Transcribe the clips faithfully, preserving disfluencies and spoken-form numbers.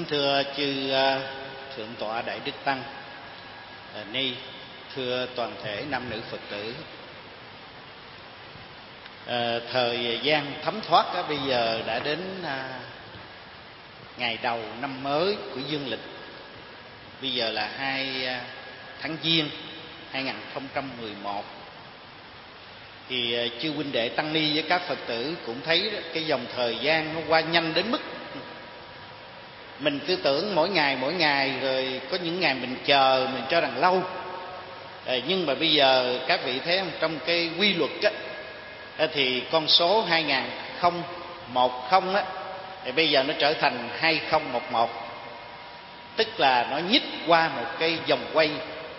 thưa chư thượng tọa Đại Đức Tăng Ni, thưa toàn thể nam nữ Phật tử. À, thời gian thấm thoát đó, bây giờ đã đến à, ngày đầu năm mới của dương lịch. Bây giờ là hai à, tháng Giêng hai nghìn không trăm mười một. Thì à, chư huynh đệ tăng ni với các Phật tử cũng thấy đó, cái dòng thời gian nó qua nhanh đến mức mình cứ tưởng mỗi ngày mỗi ngày, rồi có những ngày mình chờ mình cho rằng lâu. À, nhưng mà bây giờ các vị thấy không, trong cái quy luật á, thì con số hai nghìn không trăm mười á, thì bây giờ nó trở thành hai nghìn không trăm mười một, tức là nó nhích qua một cái vòng quay.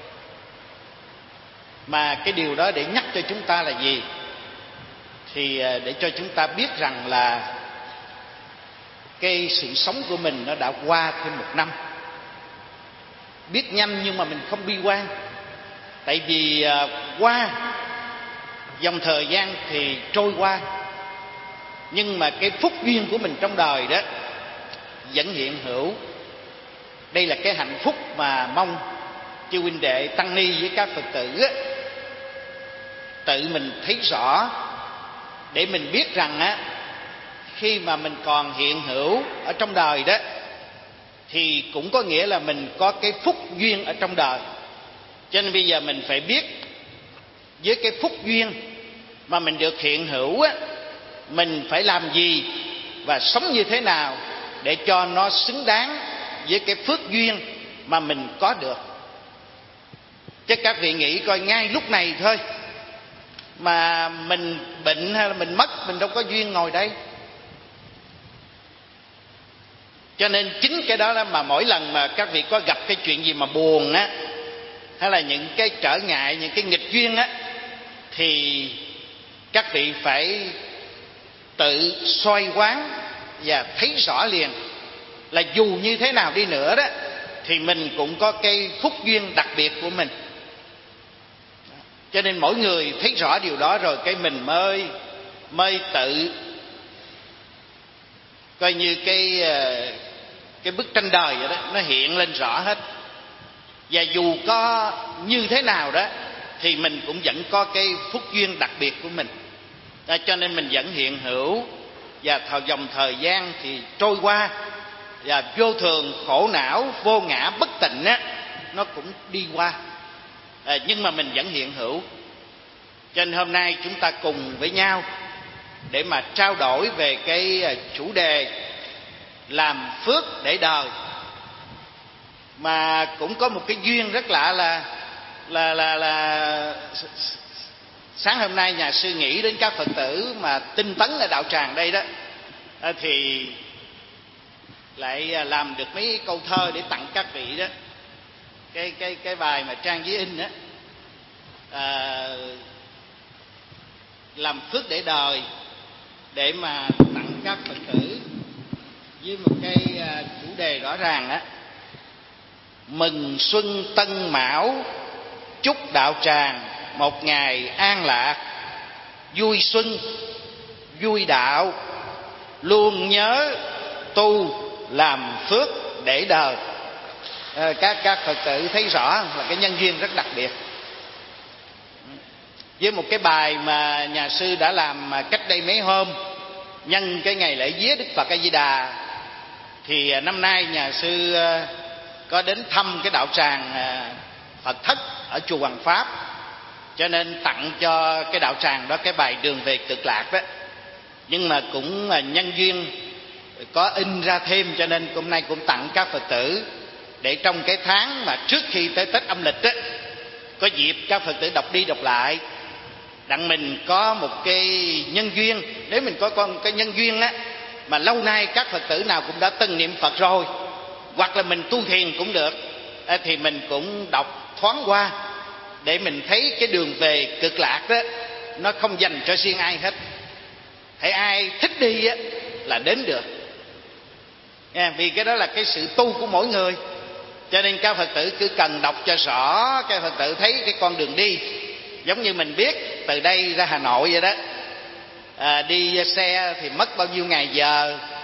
Mà cái điều đó để nhắc cho chúng ta là gì? Thì để cho chúng ta biết rằng là cái sự sống của mình nó đã qua thêm một năm. Biết nhanh nhưng mà mình không bi quan. Tại vì à, qua dòng thời gian thì trôi qua, nhưng mà cái phúc duyên của mình trong đời đó vẫn hiện hữu. Đây là cái hạnh phúc mà mong chư huynh đệ tăng ni với các Phật tử á, tự mình thấy rõ, để mình biết rằng á, khi mà mình còn hiện hữu ở trong đời đó thì cũng có nghĩa là mình có cái phúc duyên ở trong đời. Cho nên bây giờ mình phải biết với cái phúc duyên mà mình được hiện hữu á, mình phải làm gì và sống như thế nào để cho nó xứng đáng với cái phước duyên mà mình có được. Chứ các vị nghĩ coi, ngay lúc này thôi mà mình bệnh hay là mình mất, mình đâu có duyên ngồi đây. Cho nên chính cái đó mà mỗi lần mà các vị có gặp cái chuyện gì mà buồn á, hay là những cái trở ngại, những cái nghịch duyên á, thì các vị phải tự soi quán và thấy rõ liền là dù như thế nào đi nữa đó thì mình cũng có cái phúc duyên đặc biệt của mình. Cho nên mỗi người thấy rõ điều đó rồi cái mình mới mới tự coi như cái cái bức tranh đời vậy đó, nó hiện lên rõ hết. Và dù có như thế nào đó thì mình cũng vẫn có cái phúc duyên đặc biệt của mình. À, cho nên mình vẫn hiện hữu, và thời dòng thời gian thì trôi qua, và vô thường, khổ não, vô ngã, bất tịnh á, nó cũng đi qua. À, nhưng mà mình vẫn hiện hữu. Cho nên hôm nay chúng ta cùng với nhau để mà trao đổi về cái chủ đề làm phước để đời. Mà cũng có một cái duyên rất lạ là là là là sáng hôm nay nhà sư nghĩ đến các Phật tử mà tinh tấn ở đạo tràng đây đó, thì lại làm được mấy câu thơ để tặng các vị đó. Cái cái cái bài mà Trang Với In đó, à, làm phước để đời, để mà tặng các Phật tử với một cái chủ đề rõ ràng á: mừng xuân Tân Mão, chúc đạo tràng một ngày an lạc, vui xuân vui đạo, luôn nhớ tu làm phước để đời. À, các các Phật tử thấy rõ là cái nhân duyên rất đặc biệt. Với một cái bài mà nhà sư đã làm cách đây mấy hôm nhân cái ngày lễ vía Đức Phật A Di Đà, thì năm nay nhà sư có đến thăm cái đạo tràng Phật thất ở chùa Hoàng Pháp, cho nên tặng cho cái đạo tràng đó cái bài Đường Về Cực Lạc đó. Nhưng mà cũng nhân duyên có in ra thêm, cho nên hôm nay cũng tặng các Phật tử, để trong cái tháng mà trước khi tới Tết âm lịch á, có dịp các Phật tử đọc đi đọc lại, đặng mình có một cái nhân duyên. Nếu mình có con cái nhân duyên á mà lâu nay các Phật tử nào cũng đã từng niệm Phật rồi, hoặc là mình tu thiền cũng được, thì mình cũng đọc thoáng qua để mình thấy cái đường về cực lạc đó nó không dành cho riêng ai hết. Hãy ai thích đi á là đến được, vì cái đó là cái sự tu của mỗi người. Cho nên các Phật tử cứ cần đọc cho rõ, các Phật tử thấy cái con đường đi. Giống như mình biết từ đây ra Hà Nội vậy đó, à, đi xe thì mất bao nhiêu ngày giờ,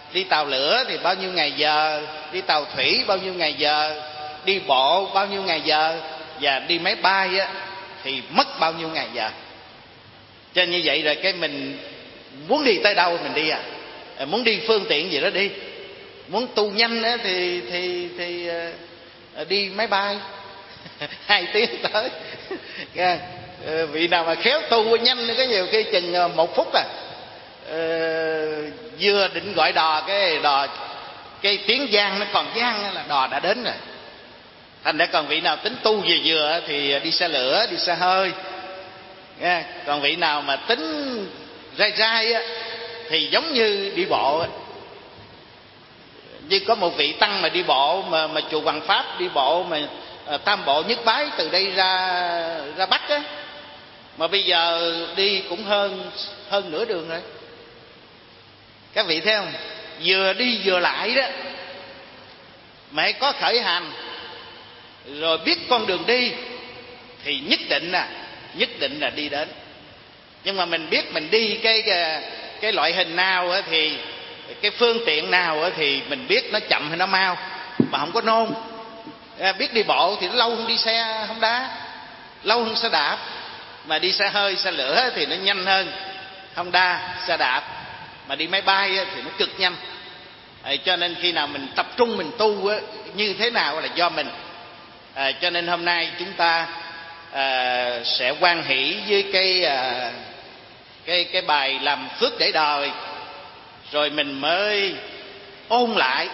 đi tàu lửa thì bao nhiêu ngày giờ, đi tàu thủy bao nhiêu ngày giờ, đi bộ bao nhiêu ngày giờ, và đi máy bay á thì mất bao nhiêu ngày giờ. Cho nên như vậy rồi cái mình muốn đi tới đâu mình đi à, muốn đi phương tiện gì đó đi, muốn tu nhanh á thì thì thì uh, đi máy bay hai tiếng tới. uh, vị nào mà khéo tu nhanh có nhiều khi chừng một phút à, uh, vừa định gọi đò cái đò cái tiếng giang nó còn giang là đò đã đến rồi. Thành ra còn vị nào tính tu vừa vừa thì đi xe lửa, đi xe hơi. Nghe. Còn vị nào mà tính rai rai á thì giống như đi bộ á. Như có một vị tăng mà đi bộ mà mà chùa Hoàng Pháp đi bộ mà à, tam bộ nhất bái từ đây ra ra Bắc á, mà bây giờ đi cũng hơn hơn nửa đường rồi. Các vị thấy không? Vừa đi vừa lại đó. Mà hãy có khởi hành rồi biết con đường đi thì nhất định là nhất định là đi đến. Nhưng mà mình biết mình đi cái cái, cái loại hình nào á thì cái phương tiện nào á thì mình biết nó chậm hay nó mau mà không có nôn. À, biết đi bộ thì nó lâu hơn đi xe Honda, lâu hơn xe đạp. Mà đi xe hơi, xe lửa thì nó nhanh hơn Honda, xe đạp. Mà đi máy bay á thì nó cực nhanh. À, cho nên khi nào mình tập trung mình tu á, như thế nào là do mình. À, cho nên hôm nay chúng ta à, sẽ hoan hỷ với cái à, cái cái bài làm phước để đời, rồi mình mới ôn lại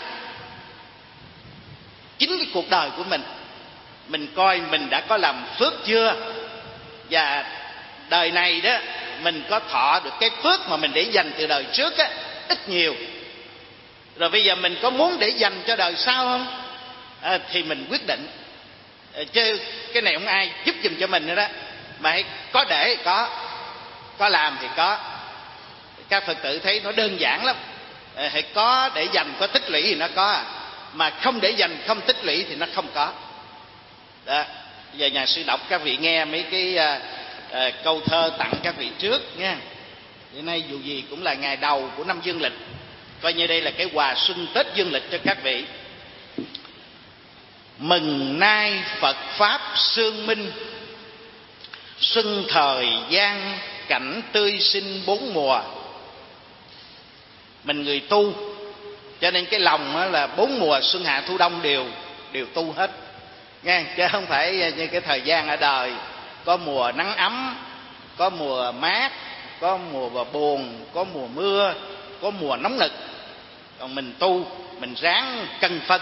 chính cái cuộc đời của mình, mình coi mình đã có làm phước chưa, và đời này đó mình có thọ được cái phước mà mình để dành từ đời trước á, ít nhiều. Rồi bây giờ mình có muốn để dành cho đời sau không? À, thì mình quyết định. À, chứ cái này không ai giúp giùm cho mình nữa đó. Mà hãy có để có, có làm thì có. Các Phật tử thấy nó đơn giản lắm. À, hãy có để dành, có tích lũy thì nó có à. Mà không để dành, không tích lũy thì nó không có. Đó. Giờ nhà sư đọc các vị nghe mấy cái à, à, câu thơ tặng các vị trước nha. Hiện nay dù gì cũng là ngày đầu của năm dương lịch, coi như đây là cái quà xuân Tết dương lịch cho các vị. Mừng nay Phật Pháp sương minh, xuân thời gian cảnh tươi sinh bốn mùa. Mình người tu cho nên cái lòng là bốn mùa xuân hạ thu đông đều đều tu hết nghe, chứ không phải như cái thời gian ở đời có mùa nắng ấm, có mùa mát, có mùa buồn, có mùa mưa, có mùa nóng nực. Còn mình tu mình ráng cân phân.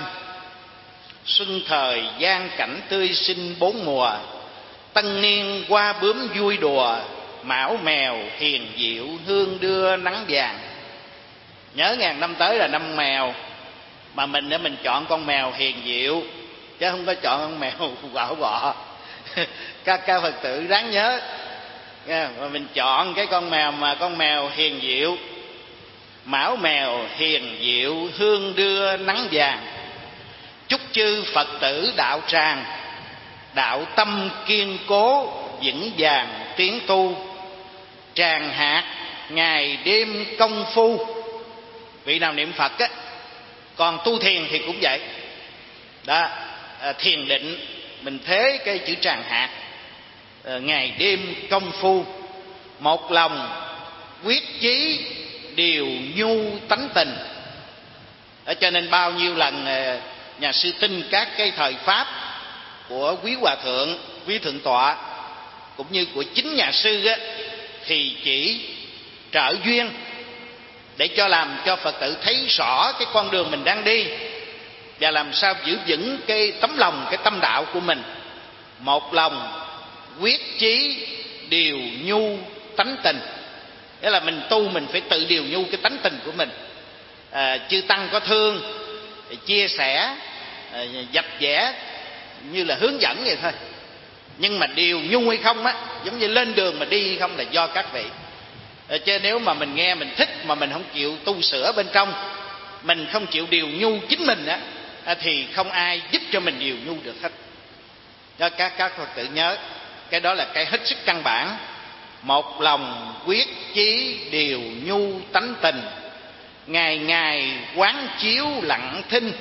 Xuân thời gian cảnh tươi sinh bốn mùa, tân niên qua bướm vui đùa, mão mèo hiền diệu hương đưa nắng vàng. Nhớ ngàn năm tới là năm mèo, mà mình để mình chọn con mèo hiền diệu chứ không có chọn con mèo quạo bọ. các các Phật tử ráng nhớ nha, mà mình chọn cái con mèo mà con mèo hiền diệu, mão mèo hiền diệu hương đưa nắng vàng. Chúc chư Phật tử đạo tràng, đạo tâm kiên cố vững vàng tiến tu, tràng hạt ngày đêm công phu. Vị nào niệm Phật á, còn tu thiền thì cũng vậy đó. À, thiền định mình thế cái chữ tràng hạt, à, ngày đêm công phu, một lòng quyết chí điều nhu tánh tình. Đó, cho nên bao nhiêu lần à, nhà sư tin các cái thời pháp của quý hòa thượng, quý thượng tọa cũng như của chính nhà sư á, thì chỉ trợ duyên để cho làm cho Phật tử thấy rõ cái con đường mình đang đi, và làm sao giữ vững cái tấm lòng, cái tâm đạo của mình. Một lòng quyết chí điều nhu tánh tình, nghĩa là mình tu mình phải tự điều nhu cái tánh tình của mình. À, chư tăng có thương chia sẻ, à, dập vẽ như là hướng dẫn vậy thôi, nhưng mà điều nhu hay không á, giống như lên đường mà đi hay không là do các vị. À, chứ nếu mà mình nghe mình thích mà mình không chịu tu sửa bên trong, mình không chịu điều nhu chính mình á, à, thì không ai giúp cho mình điều nhu được hết. Cho các các Phật tử nhớ cái đó là cái hết sức căn bản. Một lòng quyết chí điều nhu tánh tình, ngày ngày quán chiếu lặng thinh.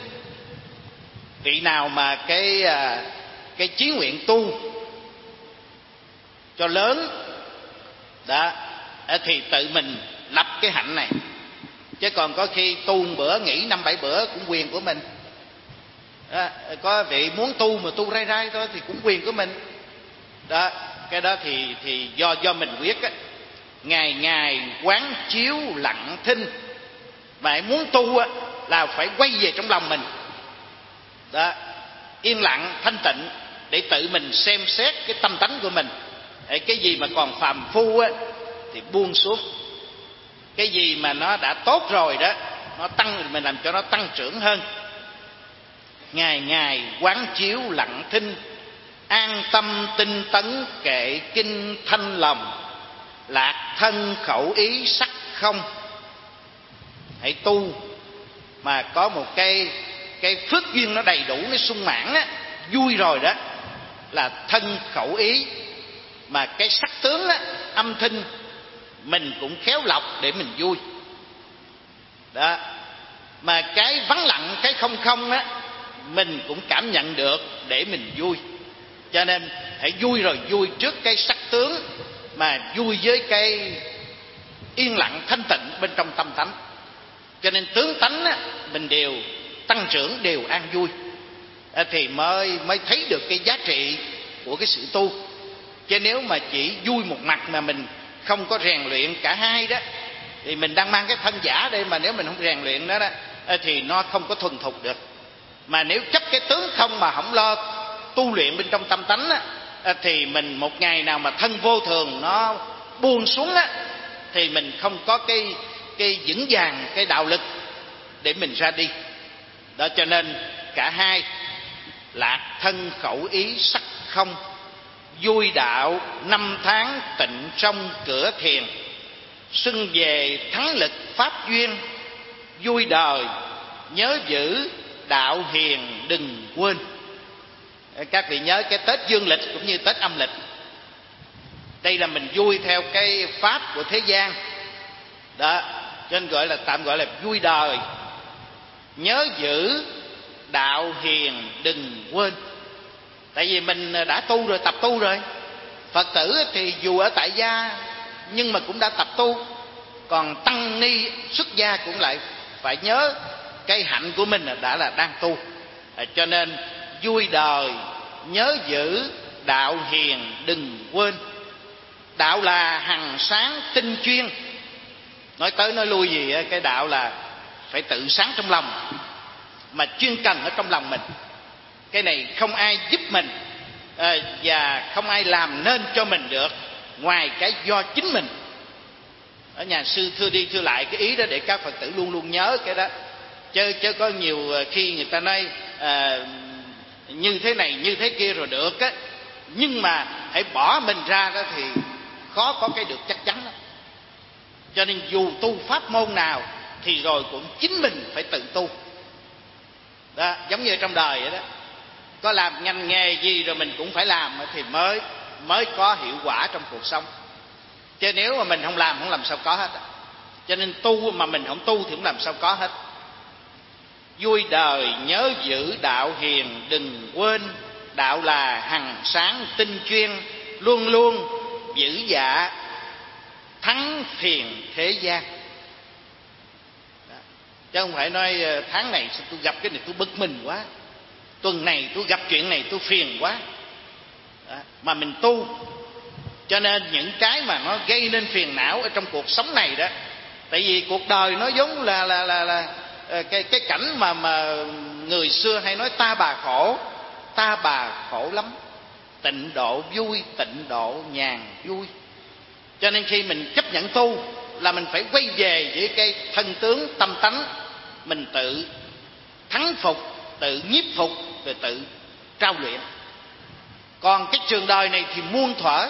Vị nào mà cái cái chí nguyện tu cho lớn đó thì tự mình lập cái hạnh này, chứ còn có khi tu một bữa nghỉ năm bảy bữa cũng quyền của mình. Đó, có vị muốn tu mà tu rai rai thôi thì cũng quyền của mình. Đó, cái đó thì thì do do mình quyết á. Ngày ngày quán chiếu lặng thinh, mà muốn tu á là phải quay về trong lòng mình. Đó, yên lặng thanh tịnh để tự mình xem xét cái tâm tánh của mình. Cái gì mà còn phàm phu á thì buông xuống, cái gì mà nó đã tốt rồi đó, nó tăng, mình làm cho nó tăng trưởng hơn. Ngày ngày quán chiếu lặng thinh, an tâm tinh tấn kệ kinh thanh lòng, lạc thân khẩu ý sắc không. Hãy tu mà có một cái cái phước duyên nó đầy đủ, nó sung mãn á, vui rồi đó, là thân khẩu ý. Mà cái sắc tướng á, âm thanh mình cũng khéo lọc để mình vui. Đó. Mà cái vắng lặng, cái không không á, mình cũng cảm nhận được để mình vui. Cho nên hãy vui rồi vui trước cái sắc tướng, mà vui với cái yên lặng thanh tịnh bên trong tâm tánh. Cho nên tướng tánh á, mình đều tăng trưởng, đều an vui, thì mới mới thấy được cái giá trị của cái sự tu. Chứ nếu mà chỉ vui một mặt mà mình không có rèn luyện cả hai đó, thì mình đang mang cái thân giả đây, mà nếu mình không rèn luyện đó, đó thì nó không có thuần thục được. Mà nếu chấp cái tướng không mà không lo tu luyện bên trong tâm tánh á, thì mình một ngày nào mà thân vô thường nó buông xuống á, thì mình không có cái cái vững vàng, cái đạo lực để mình ra đi. Đó, cho nên cả hai, lạc thân khẩu ý sắc không, vui đạo năm tháng tịnh trong cửa thiền, xưng về thắng lực pháp duyên, vui đời nhớ giữ đạo hiền đừng quên. Các vị nhớ cái Tết dương lịch cũng như Tết âm lịch, đây là mình vui theo cái pháp của thế gian đó, cho nên gọi là tạm gọi là vui đời nhớ giữ đạo hiền đừng quên. Tại vì mình đã tu rồi, tập tu rồi. Phật tử thì dù ở tại gia nhưng mà cũng đã tập tu, còn tăng ni xuất gia cũng lại phải nhớ cái hạnh của mình đã là đang tu. Cho nên vui đời nhớ giữ đạo hiền đừng quên. Đạo là hằng sáng tinh chuyên. Nói tới nói lui gì, cái đạo là phải tự sáng trong lòng, mà chuyên cần ở trong lòng mình. Cái này không ai giúp mình à, và không ai làm nên cho mình được ngoài cái do chính mình. Ở nhà sư thưa đi thưa lại cái ý đó để các Phật tử luôn luôn nhớ cái đó. Chứ, chứ có nhiều khi người ta nói à, như thế này như thế kia rồi được á, nhưng mà hãy bỏ mình ra đó thì khó có cái được chắc chắn đó. Cho nên dù tu pháp môn nào thì rồi cũng chính mình phải tự tu đó. Giống như trong đời vậy đó, có làm ngành nghề gì rồi mình cũng phải làm thì mới mới có hiệu quả trong cuộc sống. Chứ nếu mà mình không làm không làm sao có hết. Cho nên tu mà mình không tu thì không làm sao có hết. Vui đời nhớ giữ đạo hiền đừng quên, đạo là hằng sáng tinh chuyên, luôn luôn giữ dạ thắng phiền thế gian. Đó. Chứ không phải nói tháng này tôi gặp cái này tôi bực mình quá, tuần này tôi gặp chuyện này tôi phiền quá. Đó. Mà mình tu, cho nên những cái mà nó gây nên phiền não ở trong cuộc sống này đó, tại vì cuộc đời nó giống là là là là cái cái cảnh mà mà người xưa hay nói ta bà khổ, ta bà khổ lắm, tịnh độ vui, tịnh độ nhàn vui. Cho nên khi mình chấp nhận tu là mình phải quay về với cái thân tướng tâm tánh, mình tự thắng phục, tự nhiếp phục, rồi tự trao luyện. Còn cái trường đời này thì muôn thuở,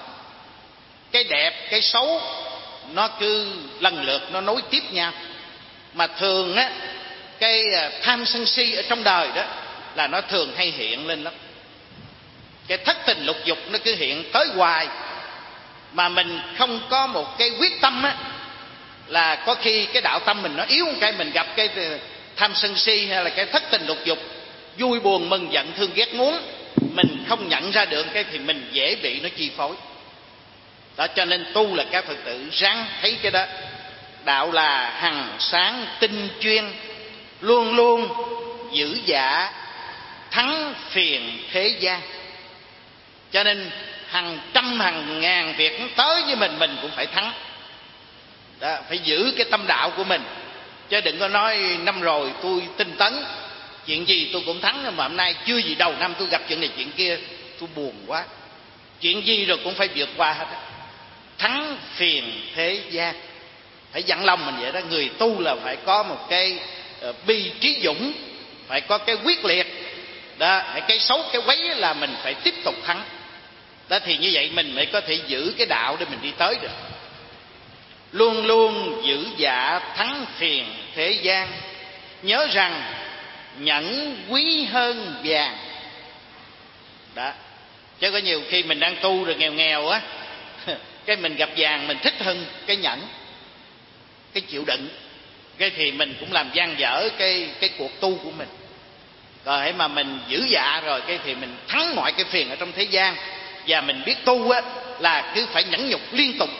cái đẹp cái xấu nó cứ lần lượt nó nối tiếp nhau. Mà thường á, cái tham sân si ở trong đời đó là nó thường hay hiện lên lắm. Cái thất tình lục dục nó cứ hiện tới hoài, mà mình không có một cái quyết tâm á là có khi cái đạo tâm mình nó yếu một cái, mình gặp cái tham sân si hay là cái thất tình lục dục, vui buồn mừng giận thương ghét muốn, mình không nhận ra được cái thì mình dễ bị nó chi phối. Đó, cho nên tu là các Phật tử ráng thấy cái đó. Đạo là hằng sáng tinh chuyên, luôn luôn giữ dạ thắng phiền thế gian. Cho nên hàng trăm hàng ngàn việc nó tới với mình, mình cũng phải thắng. Đó, phải giữ cái tâm đạo của mình, chứ đừng có nói năm rồi tôi tinh tấn, chuyện gì tôi cũng thắng, mà hôm nay chưa gì đầu năm tôi gặp chuyện này chuyện kia, tôi buồn quá. Chuyện gì rồi cũng phải vượt qua hết. Thắng phiền thế gian, phải dặn lòng mình vậy đó. Người tu là phải có một cái uh, bi trí dũng, phải có cái quyết liệt đó. Cái xấu cái quấy là mình phải tiếp tục thắng đó, thì như vậy mình mới có thể giữ cái đạo để mình đi tới được. Luôn luôn giữ dạ thắng phiền thế gian, nhớ rằng nhẫn quý hơn vàng. Đó, chứ có nhiều khi mình đang tu rồi nghèo nghèo á, cái mình gặp vàng mình thích hơn cái nhẫn, cái chịu đựng, cái thì mình cũng làm dang dở cái cái cuộc tu của mình. Rồi mà mình giữ dạ rồi cái thì mình thắng mọi cái phiền ở trong thế gian. Và mình biết tu á là cứ phải nhẫn nhục liên tục.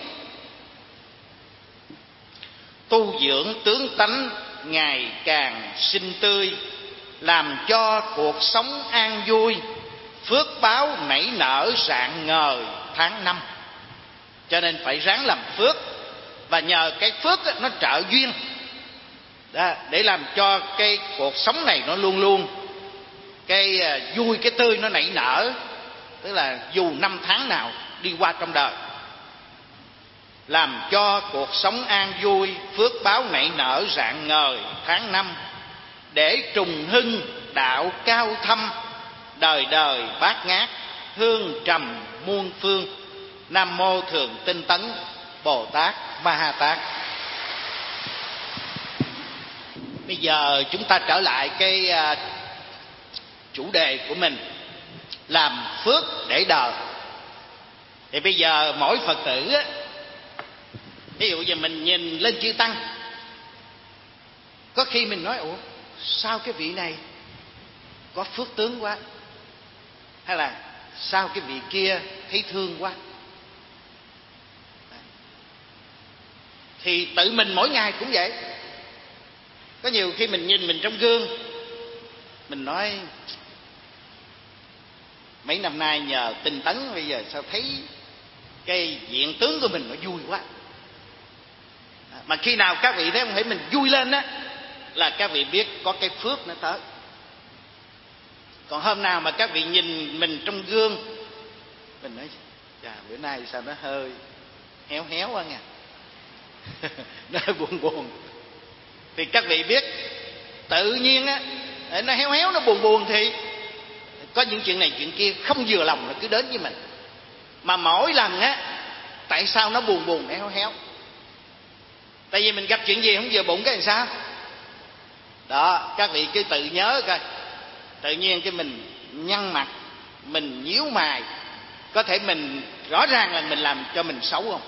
Tu dưỡng tướng tánh ngày càng xinh tươi, làm cho cuộc sống an vui, phước báo nảy nở rạng ngời tháng năm. Cho nên phải ráng làm phước, và nhờ cái phước á, nó trợ duyên đó, để làm cho cái cuộc sống này nó luôn luôn cái vui, cái tươi nó nảy nở. Tức là dù năm tháng nào đi qua trong đời, làm cho cuộc sống an vui, phước báo nảy nở rạng ngời tháng năm, để trùng hưng đạo cao thâm, đời đời bát ngát hương trầm muôn phương. Nam mô Thường Tinh Tấn Bồ Tát Ma Ha Tát. Bây giờ chúng ta trở lại cái uh, chủ đề của mình, làm phước để đời. Thì bây giờ mỗi Phật tử á, ví dụ như mình nhìn lên chư Tăng, có khi mình nói ủa sao cái vị này có phước tướng quá, hay là sao cái vị kia thấy thương quá. Thì tự mình mỗi ngày cũng vậy. Có nhiều khi mình nhìn mình trong gương, mình nói mấy năm nay nhờ tinh tấn bây giờ sao thấy cái diện tướng của mình nó vui quá. Mà khi nào các vị thấy không, thấy mình vui lên á là các vị biết có cái phước nó tới. Còn hôm nào mà các vị nhìn mình trong gương, mình nói chà bữa nay sao nó hơi héo héo quá nha nó hơi buồn buồn, thì các vị biết tự nhiên á nó héo héo, nó buồn buồn, thì có những chuyện này chuyện kia không vừa lòng nó cứ đến với mình. Mà mỗi lần á, tại sao nó buồn buồn héo héo? Tại vì mình gặp chuyện gì không vừa bụng cái làm sao đó. Các vị cứ tự nhớ coi, tự nhiên cái mình nhăn mặt, mình nhíu mày, có thể mình rõ ràng là mình làm cho mình xấu không?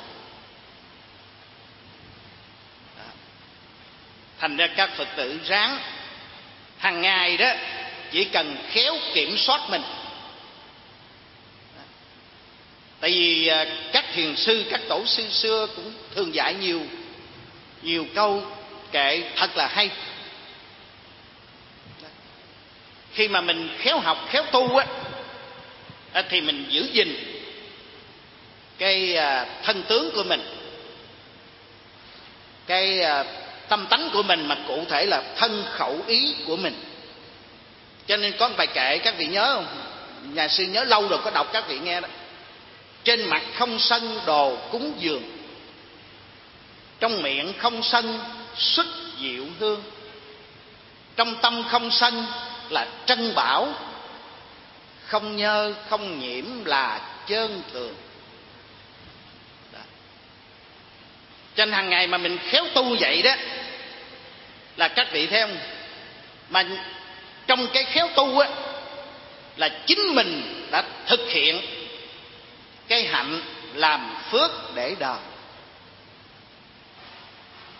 Đó. Thành ra các Phật tử ráng hàng ngày đó, chỉ cần khéo kiểm soát mình. Tại vì các thiền sư, các tổ sư xưa cũng thường dạy nhiều nhiều câu kệ thật là hay. Khi mà mình khéo học, khéo tu á, thì mình giữ gìn cái thân tướng của mình, cái tâm tánh của mình, mà cụ thể là thân khẩu ý của mình. Cho nên có một bài kệ các vị nhớ không? Nhà sư nhớ lâu rồi có đọc các vị nghe đó. Trên mặt không sân đồ cúng dường, trong miệng không sân xuất diệu hương, trong tâm không sân là trân bảo, không nhơ không nhiễm là chơn thường. Đó. Cho nên hàng ngày mà mình khéo tu vậy đó, là các vị thấy không, mà trong cái khéo tu á là chính mình đã thực hiện cái hạnh làm phước để đời.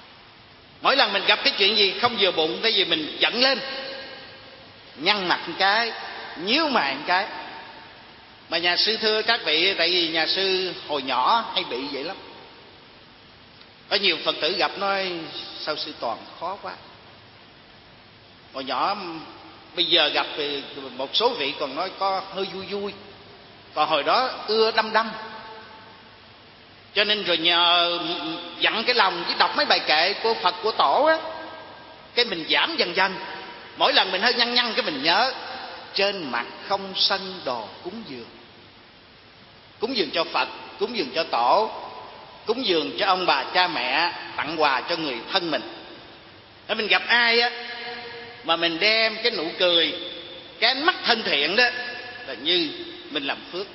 Mỗi lần mình gặp cái chuyện gì không vừa bụng, tại vì mình giận lên, nhăn mặt một cái, nhíu mày một cái. Mà nhà sư thưa các vị, tại vì nhà sư hồi nhỏ hay bị vậy lắm. Có nhiều Phật tử gặp nói sao sư Toàn khó quá. Hồi nhỏ, bây giờ gặp thì một số vị còn nói có hơi vui vui, còn hồi đó ưa đâm đâm. Cho nên rồi nhờ dặn cái lòng với đọc mấy bài kệ của Phật của Tổ á, cái mình giảm dần dần. Mỗi lần mình hơi nhăn nhăn cái mình nhớ trên mặt không sân đồ cúng dường. Cúng dường cho Phật, cúng dường cho Tổ, cúng dường cho ông bà cha mẹ, tặng quà cho người thân mình. Nếu mình gặp ai á mà mình đem cái nụ cười, cái ánh mắt thân thiện đó, là như mình làm phước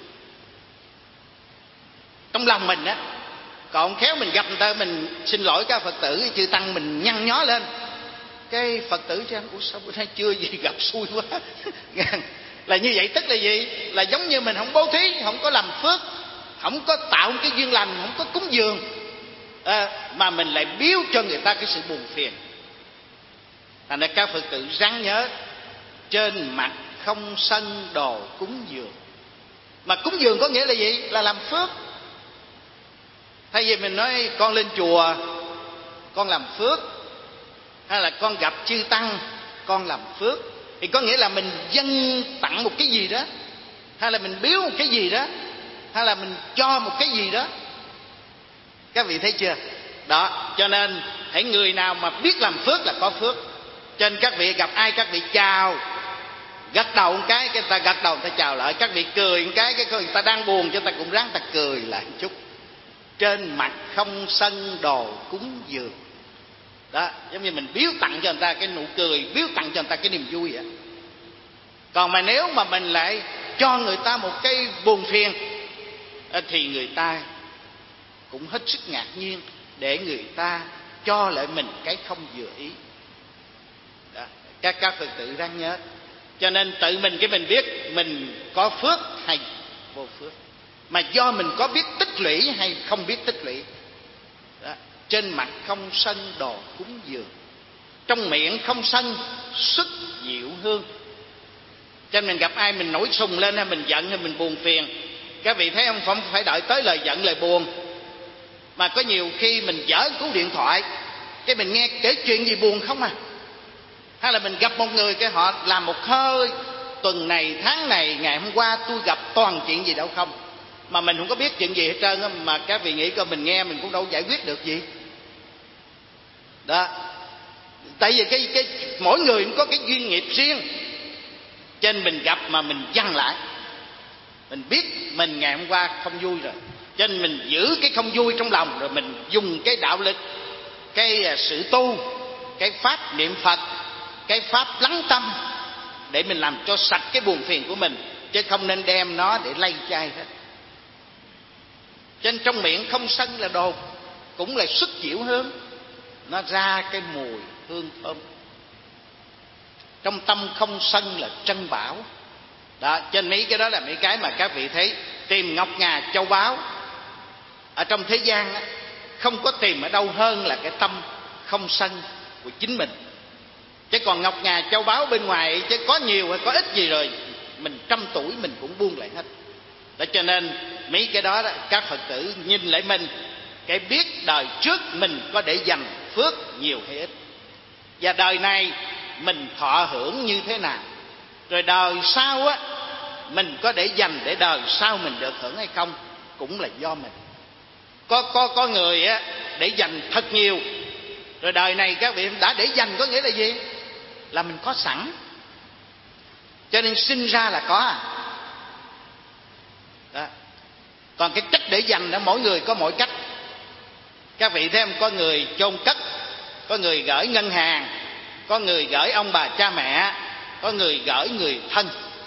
trong lòng mình á. Còn khéo mình gặp người ta, mình xin lỗi các Phật tử chư tăng, mình nhăn nhó lên, cái Phật tử cho anh, ủa sao bữa nay chưa gì gặp xui quá. Là như vậy, tức là gì? Là giống như mình không bố thí, không có làm phước, không có tạo cái duyên lành, không có cúng dường, à, mà mình lại biếu cho người ta cái sự buồn phiền. Thành ra các Phật tử ráng nhớ, trên mặt không sân đồ cúng dường. Mà cúng dường có nghĩa là gì? Là làm phước. Thay vì mình nói con lên chùa con làm phước, hay là con gặp chư tăng con làm phước, thì có nghĩa là mình dâng tặng một cái gì đó, hay là mình biếu một cái gì đó, hay là mình cho một cái gì đó. Các vị thấy chưa? Đó, cho nên hãy người nào mà biết làm phước là có phước. Cho nên các vị gặp ai các vị chào, gật đầu một cái, cái người ta gật đầu người ta chào lại. Các vị cười một cái, cái người ta đang buồn cho người ta cũng ráng ta cười lại một chút. Trên mặt không sân đồ cúng dường. Đó, giống như mình biếu tặng cho người ta cái nụ cười, biếu tặng cho người ta cái niềm vui vậy. Còn mà nếu mà mình lại cho người ta một cái buồn phiền, thì người ta cũng hết sức ngạc nhiên để người ta cho lại mình cái không vừa ý. Đó, các các Phật tử ráng nhớ. Cho nên tự mình cái mình biết mình có phước hay vô phước, mà do mình có biết tích lũy hay không biết tích lũy. Đó, trên mặt không sân đồ cúng dường, trong miệng không sân xuất diệu hương. Cho nên mình gặp ai mình nổi sùng lên, hay mình giận, hay mình buồn phiền, các vị thấy không, không phải đợi tới lời giận lời buồn, mà có nhiều khi mình dở cú điện thoại, cái mình nghe kể chuyện gì buồn không à. Hay là mình gặp một người cái họ làm một hơi, tuần này tháng này ngày hôm qua tôi gặp toàn chuyện gì đâu không, mà mình không có biết chuyện gì hết trơn á. Mà các vị nghĩ coi, mình nghe mình cũng đâu giải quyết được gì. Đó, tại vì cái cái mỗi người cũng có cái duyên nghiệp riêng, cho nên mình gặp mà mình dằn lại, mình biết mình ngày hôm qua không vui rồi, cho nên mình giữ cái không vui trong lòng, rồi mình dùng cái đạo lực, cái sự tu, cái pháp niệm Phật, cái pháp lắng tâm để mình làm cho sạch cái buồn phiền của mình, chứ không nên đem nó để lây chai hết. Cho nên trong miệng không sân là đồ, cũng là xuất diệu hương, nó ra cái mùi hương thơm. Trong tâm không sân là trân bảo. Đó, cho nên mấy cái đó là mấy cái mà các vị thấy tìm ngọc ngà châu báu ở trong thế gian á, không có tìm ở đâu hơn là cái tâm không sân của chính mình. Chứ còn ngọc ngà châu báu bên ngoài chứ có nhiều hay có ít gì rồi, mình trăm tuổi mình cũng buông lại hết. Đó, cho nên mấy cái đó, đó các Phật tử nhìn lại mình, cái biết đời trước mình có để dành phước nhiều hay ít, và đời này mình thọ hưởng như thế nào, rồi đời sau á mình có để dành để đời sau mình được hưởng hay không, cũng là do mình. Có có có người á để dành thật nhiều, rồi đời này các vị đã để dành, có nghĩa là gì? Là mình có sẵn, cho nên sinh ra là có à. Đó. Còn cái cách để dành đó mỗi người có mỗi cách. Các vị thấy không, có người chôn cất, có người gửi ngân hàng, có người gửi ông bà cha mẹ, có người gửi người thân.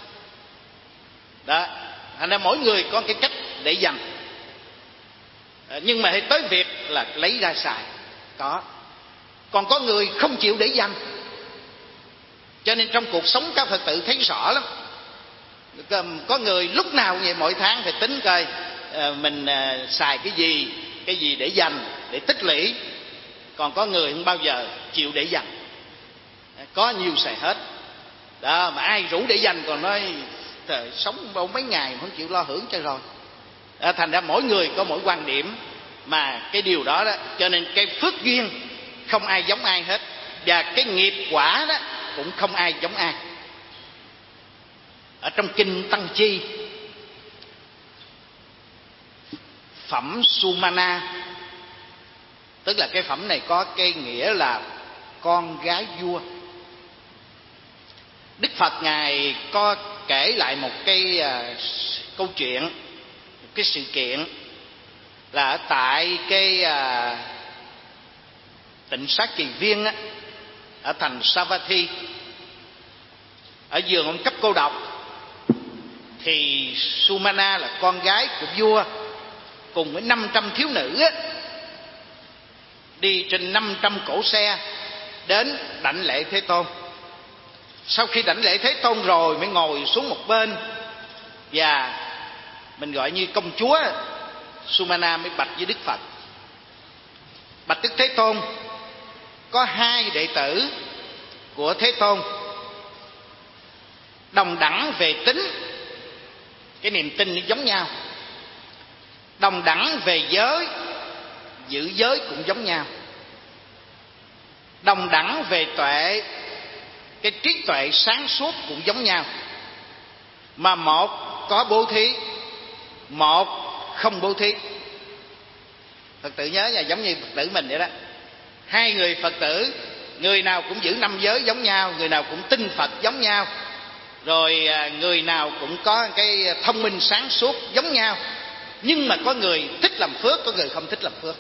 Đó, thành ra mỗi người có cái cách để dành. Nhưng mà tới việc là lấy ra xài có. Còn có người không chịu để dành. Cho nên trong cuộc sống các Phật tử thấy rõ lắm. Có người lúc nào vậy, mỗi tháng phải tính coi mình xài cái gì, cái gì để dành, để tích lũy. còn có người không bao giờ chịu để dành, có nhiều xài hết đó, mà ai rủ để dành còn nói trời, sống bao mấy ngày không chịu lo hưởng cho rồi. Đó, thành ra mỗi người có mỗi quan điểm, mà cái điều đó đó cho nên cái phước duyên không ai giống ai hết, và cái nghiệp quả đó cũng không ai giống ai. Ở trong kinh Tăng Chi, phẩm Sumana, tức là cái phẩm này có cái nghĩa là con gái vua. Đức Phật ngài có kể lại một cái uh, câu chuyện, một cái sự kiện là ở tại cái uh, tỉnh Xá Kỳ Viên á, ở thành Savatthi, ở giường ông cấp cô độc, thì Sumana là con gái của vua cùng với năm trăm thiếu nữ á, đi trên năm trăm cỗ xe đến đảnh lễ Thế Tôn. Sau khi đảnh lễ Thế Tôn rồi mới ngồi xuống một bên, và mình gọi như công chúa Sumana mới bạch với Đức Phật: bạch Đức Thế Tôn, có hai đệ tử của Thế Tôn đồng đẳng về tính, cái niềm tin giống nhau, đồng đẳng về giới, giữ giới cũng giống nhau, đồng đẳng về tuệ, cái trí tuệ sáng suốt cũng giống nhau, mà một có bố thí, một không bố thí. Phật tử nhớ nha, giống như Phật tử mình vậy đó, hai người Phật tử, người nào cũng giữ năm giới giống nhau, người nào cũng tin Phật giống nhau, rồi người nào cũng có cái thông minh sáng suốt giống nhau, nhưng mà có người thích làm phước, có người không thích làm phước.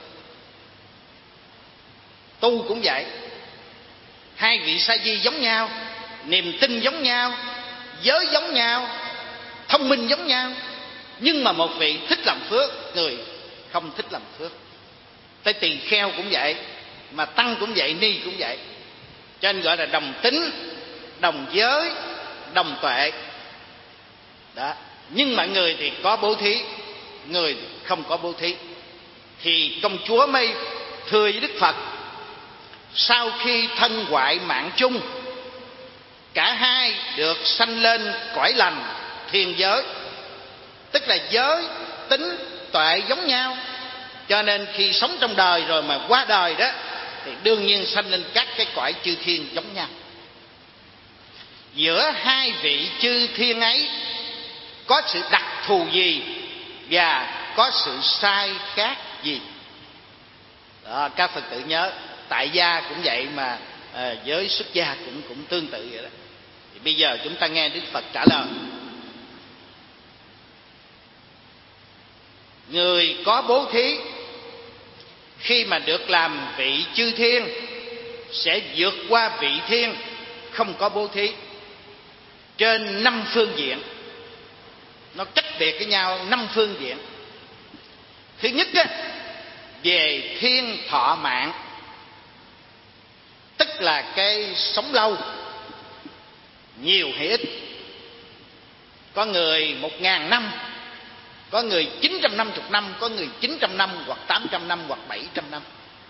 Tu cũng vậy, hai vị sa di giống nhau, niềm tin giống nhau, giới giống nhau, thông minh giống nhau, nhưng mà một vị thích làm phước, người không thích làm phước. Tới tỳ kheo cũng vậy, mà tăng cũng vậy, ni cũng vậy. Cho nên gọi là đồng tính, đồng giới, đồng tuệ đó. Nhưng mọi người thì có bố thí, người không có bố thí. Thì công chúa mới thưa với Đức Phật: sau khi thân hoại mạng chung, cả hai được sanh lên cõi lành thiên giới, tức là giới, tính, tuệ giống nhau, cho nên khi sống trong đời rồi mà qua đời đó thì đương nhiên sanh lên các cái cõi chư thiên giống nhau. Giữa hai vị chư thiên ấy có sự đặc thù gì và có sự sai khác gì? Đó, các Phật tử nhớ, tại gia cũng vậy mà à, giới xuất gia cũng cũng tương tự vậy đó. Thì bây giờ chúng ta nghe Đức Phật trả lời: người có bố thí khi mà được làm vị chư thiên sẽ vượt qua vị thiên không có bố thí trên năm phương diện. Nó cách biệt với nhau năm phương diện. Thứ nhất á, về thiên thọ mạng, tức là cái sống lâu, nhiều hay ít. Có người một ngàn năm, có người chín trăm năm mươi năm, có người chín trăm năm, hoặc tám trăm năm, hoặc bảy trăm năm.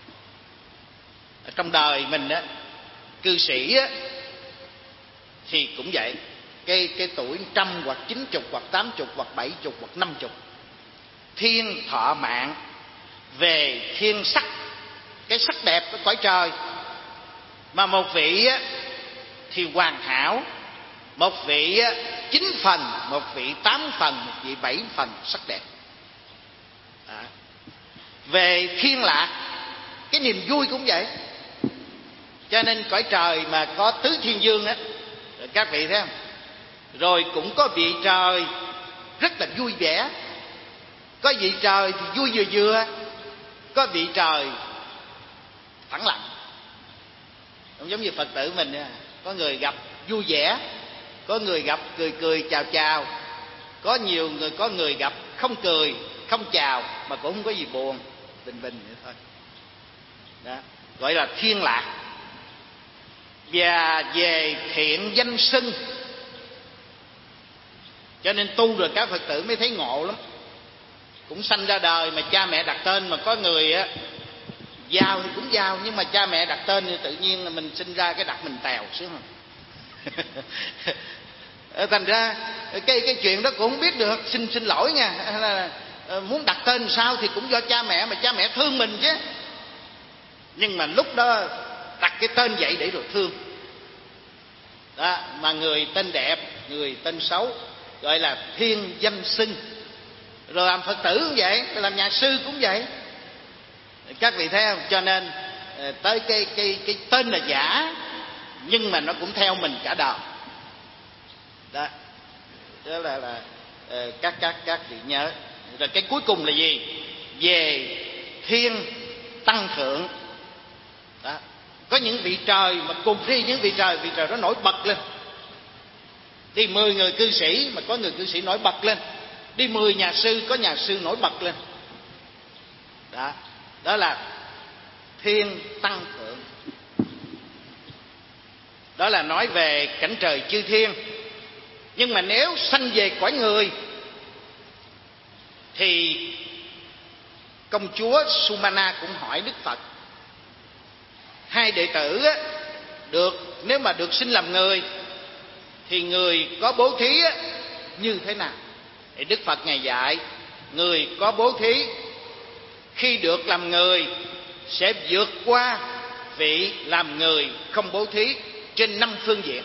Ở trong đời mình á, cư sĩ á, thì cũng vậy. Cái, cái tuổi trăm, hoặc chín chục, hoặc tám chục, hoặc bảy chục, hoặc năm chục. Thiên thọ mạng về thiên sắc, cái sắc đẹp của cõi trời. Mà một vị á, thì hoàn hảo, một vị á, chín phần, một vị tám phần, một vị bảy phần sắc đẹp. À. Về thiên lạc, cái niềm vui cũng vậy. Cho nên cõi trời mà có tứ thiên dương á, các vị thấy không? Rồi cũng có vị trời rất là vui vẻ, có vị trời thì vui vừa vừa, có vị trời phẳng lặng. Không giống như Phật tử mình nha. Có người gặp vui vẻ, có người gặp cười cười chào chào, có nhiều người có người gặp không cười không chào mà cũng không có gì buồn, bình bình vậy thôi. Đó, gọi là thiên lạc. Và về thiện danh xưng, cho nên tu rồi các Phật tử mới thấy ngộ lắm. Cũng sanh ra đời mà cha mẹ đặt tên, mà có người á Giàu thì cũng giàu, nhưng mà cha mẹ đặt tên thì tự nhiên là mình sinh ra cái đặt mình Tèo xíu không. Thành ra cái cái chuyện đó cũng không biết được. Xin xin lỗi nha, hay là muốn đặt tên sao thì cũng do cha mẹ, mà cha mẹ thương mình chứ. Nhưng mà lúc đó đặt cái tên vậy để rồi thương đó. Mà người tên đẹp, người tên xấu gọi là thiên danh xưng. Rồi làm Phật tử cũng vậy, rồi làm nhà sư cũng vậy. Các vị thấy không? Cho nên tới cái cái cái tên là giả, nhưng mà nó cũng theo mình cả đời. Đó, đó là là uh, các các các vị nhớ. Rồi cái cuối cùng là gì? Về thiên tăng thượng. Đó. Có những vị trời mà cùng đi những vị trời, vị trời đó nổi bật lên. Đi mười người cư sĩ mà có người cư sĩ nổi bật lên. Đi mười nhà sư có nhà sư nổi bật lên. Đó, đó là thiên tăng thượng. Đó là nói về cảnh trời chư thiên. Nhưng mà nếu sanh về cõi người thì công chúa Sumana cũng hỏi Đức Phật: hai đệ tử á, được nếu mà được sinh làm người thì người có bố thí á, như thế nào? Thì Đức Phật ngài dạy người có bố thí khi được làm người sẽ vượt qua vị làm người không bố thí trên năm phương diện.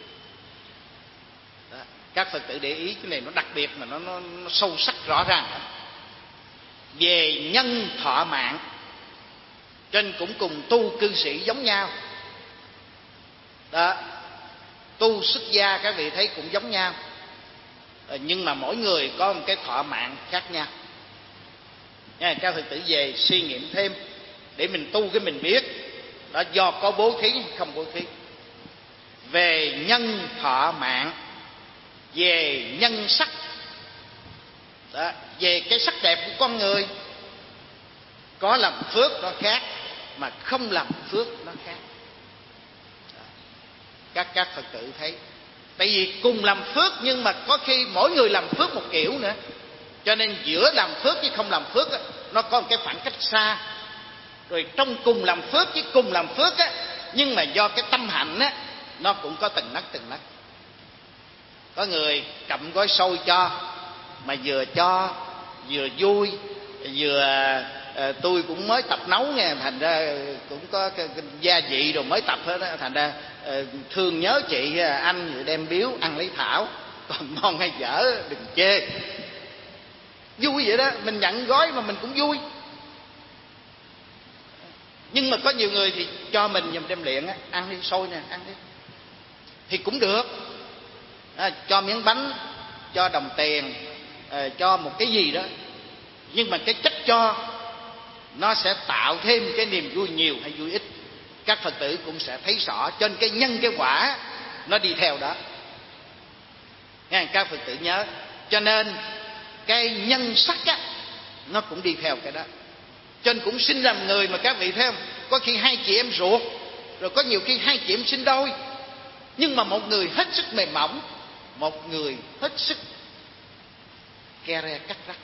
Đó. Các Phật tử để ý cái này nó đặc biệt mà nó, nó, nó sâu sắc rõ ràng. Đó. Về nhân thọ mạng, trên cũng cùng tu cư sĩ giống nhau. Đó, tu xuất gia các vị thấy cũng giống nhau, nhưng mà mỗi người có một cái thọ mạng khác nhau. Nha, các Phật tử về suy nghiệm thêm để mình tu cái mình biết đó, do có bố thí không bố thí. Về nhân thọ mạng, về nhân sắc đó, về cái sắc đẹp của con người, có làm phước nó khác, mà không làm phước nó khác. Đó. Các các Phật tử thấy, tại vì cùng làm phước nhưng mà có khi mỗi người làm phước một kiểu nữa, cho nên giữa làm phước với không làm phước á, nó có một cái khoảng cách xa. Rồi trong cùng làm phước với cùng làm phước á, nhưng mà do cái tâm hạnh á, nó cũng có từng nấc từng nấc. Có người cầm gói xôi cho, mà vừa cho vừa vui, vừa à, tôi cũng mới tập nấu nghe, thành ra cũng có cái, cái gia vị rồi mới tập hết đó, thành ra à, thương nhớ chị anh rồi đem biếu ăn lấy thảo, còn ngon hay dở đừng chê. Vui vậy đó, mình nhận gói mà mình cũng vui. Nhưng mà có nhiều người thì cho mình nhầm đem luyện á, ăn đi xôi nè, ăn đi thì cũng được. À, cho miếng bánh, cho đồng tiền, à, cho một cái gì đó, nhưng mà cái cách cho nó sẽ tạo thêm cái niềm vui nhiều hay vui ít, các Phật tử cũng sẽ thấy rõ. Trên cái nhân cái quả nó đi theo đó nghe, các Phật tử nhớ. Cho nên cái nhân sắc á, nó cũng đi theo cái đó. Cho nên cũng sinh làm người mà các vị thấy không, có khi hai chị em ruột, rồi có nhiều khi hai chị em sinh đôi, nhưng mà một người hết sức mềm mỏng, một người hết sức ke re cắt rắt.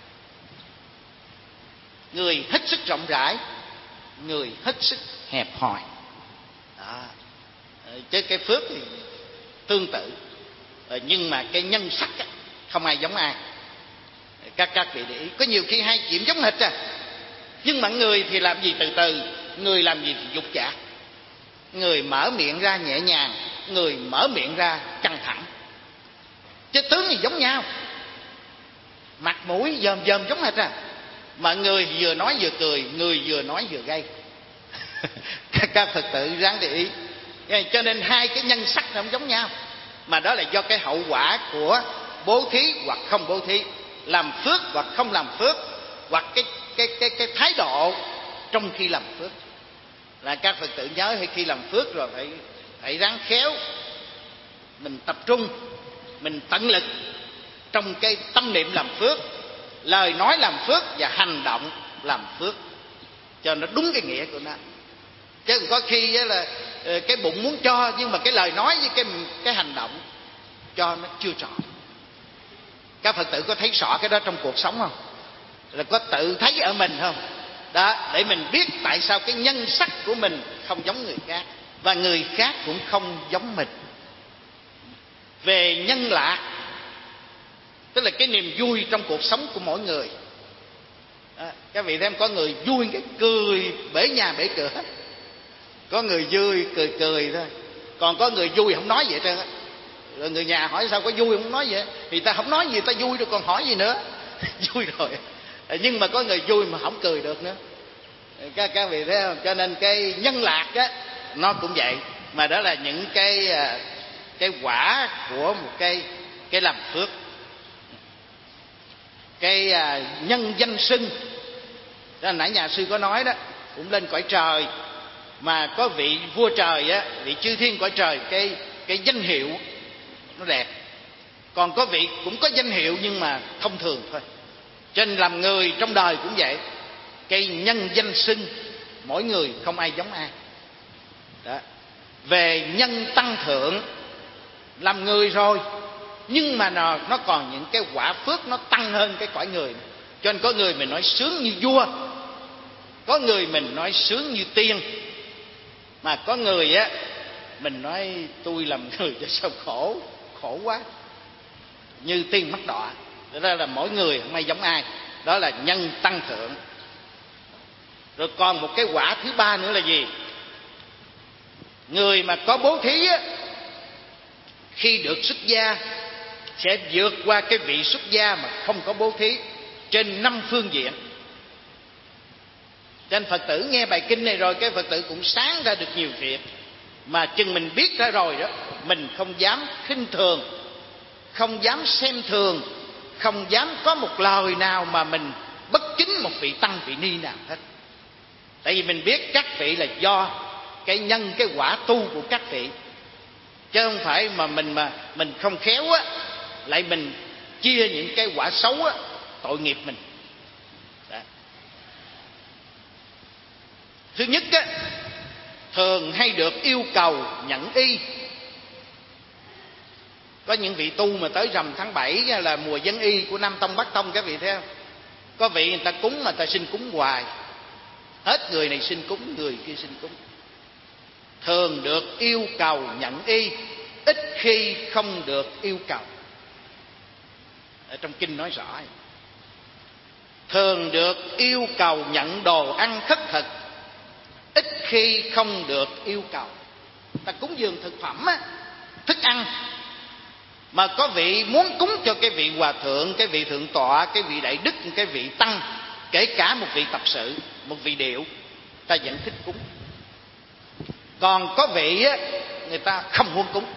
Người hết sức rộng rãi, người hết sức hẹp hòi đó. Chứ cái phước thì tương tự, nhưng mà cái nhân sắc á, không ai giống ai. Các các vị để ý, có nhiều khi hai chuyện giống hệt à, nhưng mà người thì làm gì từ từ, người làm gì thì dục dạc. Người mở miệng ra nhẹ nhàng, người mở miệng ra căng thẳng. Chứ tướng thì giống nhau, mặt mũi dòm dòm giống hệt à, mà người vừa nói vừa cười, người vừa nói vừa gây. các, các Phật tử ráng để ý. Cho nên hai cái nhân sắc không giống nhau, mà đó là do cái hậu quả của bố thí hoặc không bố thí, làm phước hoặc không làm phước, hoặc cái cái cái cái thái độ trong khi làm phước. Là các Phật tử nhớ, hay khi làm phước rồi phải phải ráng khéo, mình tập trung, mình tận lực trong cái tâm niệm làm phước, lời nói làm phước và hành động làm phước, cho nó đúng cái nghĩa của nó. Chứ có khi là cái bụng muốn cho, nhưng mà cái lời nói với cái cái hành động cho nó chưa trọn. Các Phật tử có thấy rõ cái đó trong cuộc sống không? Là có tự thấy ở mình không? đó, để mình biết tại sao cái nhân sắc của mình không giống người khác, và người khác cũng không giống mình. Về nhân lạc, tức là cái niềm vui trong cuộc sống của mỗi người. À, các vị thấy em, có người vui cái cười bể nhà bể cửa, có người vui cười cười thôi, còn có người vui không nói vậy trơn á. Rồi người nhà hỏi sao có vui không nói vậy, thì ta không nói gì, ta vui rồi còn hỏi gì nữa. Vui rồi, nhưng mà có người vui mà không cười được nữa. Các các vị thấy không? Cho nên cái nhân lạc á, nó cũng vậy, mà đó là những cái cái quả của một cái cái làm phước. Cái nhân danh xưng, đó nãy nhà sư có nói đó, cũng lên cõi trời, mà có vị vua trời á, vị chư thiên cõi trời, cái cái danh hiệu nó đẹp. Còn có vị cũng có danh hiệu nhưng mà thông thường thôi. Cho nên làm người trong đời cũng vậy, cái nhân danh xưng mỗi người không ai giống ai đó. Về nhân tăng thượng, làm người rồi nhưng mà nó, nó còn những cái quả phước nó tăng hơn cái cõi người. Cho nên có người mình nói sướng như vua, có người mình nói sướng như tiên, mà có người á mình nói tôi làm người cho sao khổ, khổ quá, như tiên mắc đọa. Đó là mỗi người không ai giống ai, đó là nhân tăng thượng. Rồi còn một cái quả thứ ba nữa là gì? Người mà có bố thí á, khi được xuất gia sẽ vượt qua cái vị xuất gia mà không có bố thí trên năm phương diện. Cho nên Phật tử nghe bài kinh này rồi, cái Phật tử cũng sáng ra được nhiều việc, mà chừng mình biết ra rồi đó, mình không dám khinh thường, không dám xem thường, không dám có một lời nào mà mình bất kính một vị tăng vị ni nào hết. Tại vì mình biết các vị là do cái nhân cái quả tu của các vị, chứ không phải mà mình mà mình không khéo á, lại mình chia những cái quả xấu á, tội nghiệp mình. Đó. Thứ nhất á, thường hay được yêu cầu nhẫn y. Có những vị tu mà tới rằm tháng bảy là mùa dân y của Nam Tông Bắc Tông, các vị thấy không? Có vị người ta cúng mà ta xin cúng hoài, hết người này xin cúng, người kia xin cúng. Thường được yêu cầu nhận y, ít khi không được yêu cầu. Ở trong kinh nói rõ, thường được yêu cầu nhận đồ ăn khất thực, ít khi không được yêu cầu. Ta cúng dường thực phẩm á, thức ăn, mà có vị muốn cúng cho cái vị hòa thượng, cái vị thượng tọa, cái vị đại đức, cái vị tăng, kể cả một vị tập sự, một vị điệu, ta vẫn thích cúng. Còn có vị á, người ta không muốn cúng,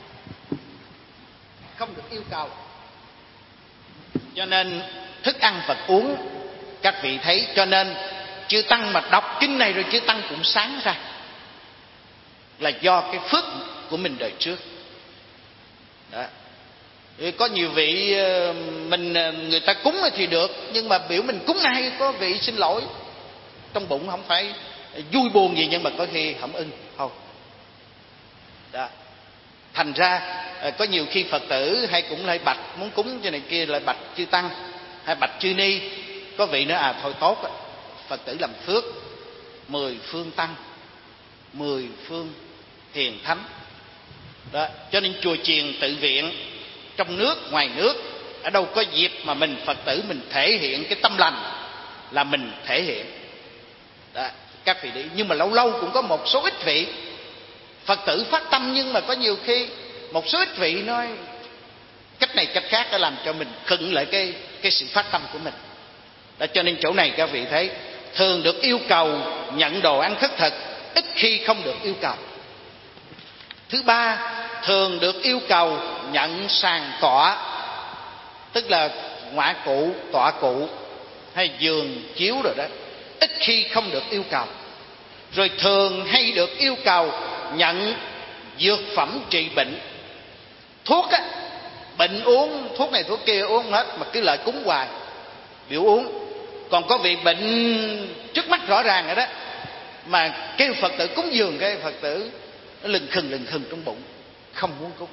không được yêu cầu. Cho nên thức ăn vật uống, các vị thấy, cho nên chư tăng mà đọc kinh này rồi chư tăng cũng sáng ra, là do cái phước của mình đời trước. Đó. Có nhiều vị mình người ta cúng thì được, nhưng mà biểu mình cúng ai có vị xin lỗi, trong bụng không phải vui buồn gì, nhưng mà có khi không ưng không. Đó. Thành ra có nhiều khi Phật tử hay cũng lại bạch muốn cúng cho này kia, lại bạch chư tăng hay bạch chư ni. Có vị nữa à thôi tốt, Phật tử làm phước mười phương tăng, mười phương hiền thánh. Đó. Cho nên chùa chiền tự viện trong nước ngoài nước, ở đâu có dịp mà mình Phật tử mình thể hiện cái tâm lành là mình thể hiện. Đó. Các vị đi, nhưng mà lâu lâu cũng có một số ít vị Phật tử phát tâm, nhưng mà có nhiều khi một số ít vị nói cách này cách khác để làm cho mình khựng lại cái cái sự phát tâm của mình. Đó, cho nên chỗ này các vị thấy thường được yêu cầu nhận đồ ăn khất thực, ít khi không được yêu cầu. Thứ ba, thường được yêu cầu nhận sàn tọa, tức là ngọa cụ, tọa cụ hay giường chiếu rồi đó, ít khi không được yêu cầu. Rồi thường hay được yêu cầu nhận dược phẩm trị bệnh, thuốc á, bệnh uống thuốc này thuốc kia uống hết, mà cứ lại cúng hoài biểu uống. Còn có vị bệnh trước mắt rõ ràng rồi đó, mà kêu Phật tử cúng dường, cái Phật tử nó lừng khừng lừng khừng trong bụng, không muốn cúng.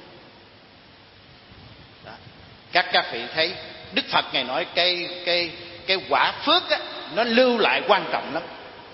Đó. Các các vị thấy Đức Phật ngài nói cái cái cái quả phước á, nó lưu lại quan trọng lắm.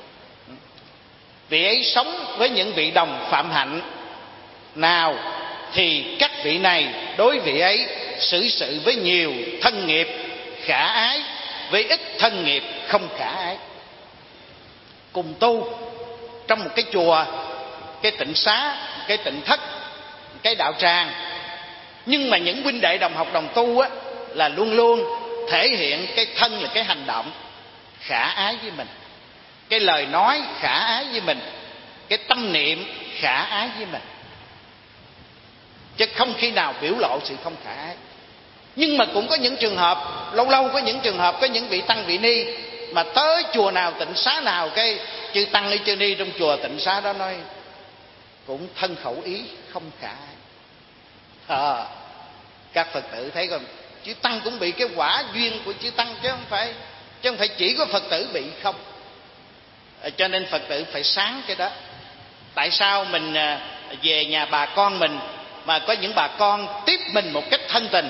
Vị ấy sống với những vị đồng phạm hạnh nào thì các vị này đối vị ấy xử sự với nhiều thân nghiệp khả ái, với ít thân nghiệp không khả ái. Cùng tu trong một cái chùa, cái tịnh xá, cái tịnh thất, cái đạo tràng, nhưng mà những huynh đệ đồng học đồng tu á, là luôn luôn thể hiện cái thân là cái hành động khả ái với mình, cái lời nói khả ái với mình, cái tâm niệm khả ái với mình, chứ không khi nào biểu lộ sự không khả ái. Nhưng mà cũng có những trường hợp, lâu lâu có những trường hợp, có những vị tăng vị ni mà tới chùa nào tịnh xá nào, cái chư tăng hay chư ni trong chùa tịnh xá đó nói cũng thân khẩu ý không khả ái. À, các Phật tử thấy không, chư tăng cũng bị cái quả duyên của chư tăng, chứ không phải chứ không phải chỉ có Phật tử bị không. À, cho nên Phật tử phải sáng cái đó. Tại sao mình về nhà bà con mình mà có những bà con tiếp mình một cách thân tình,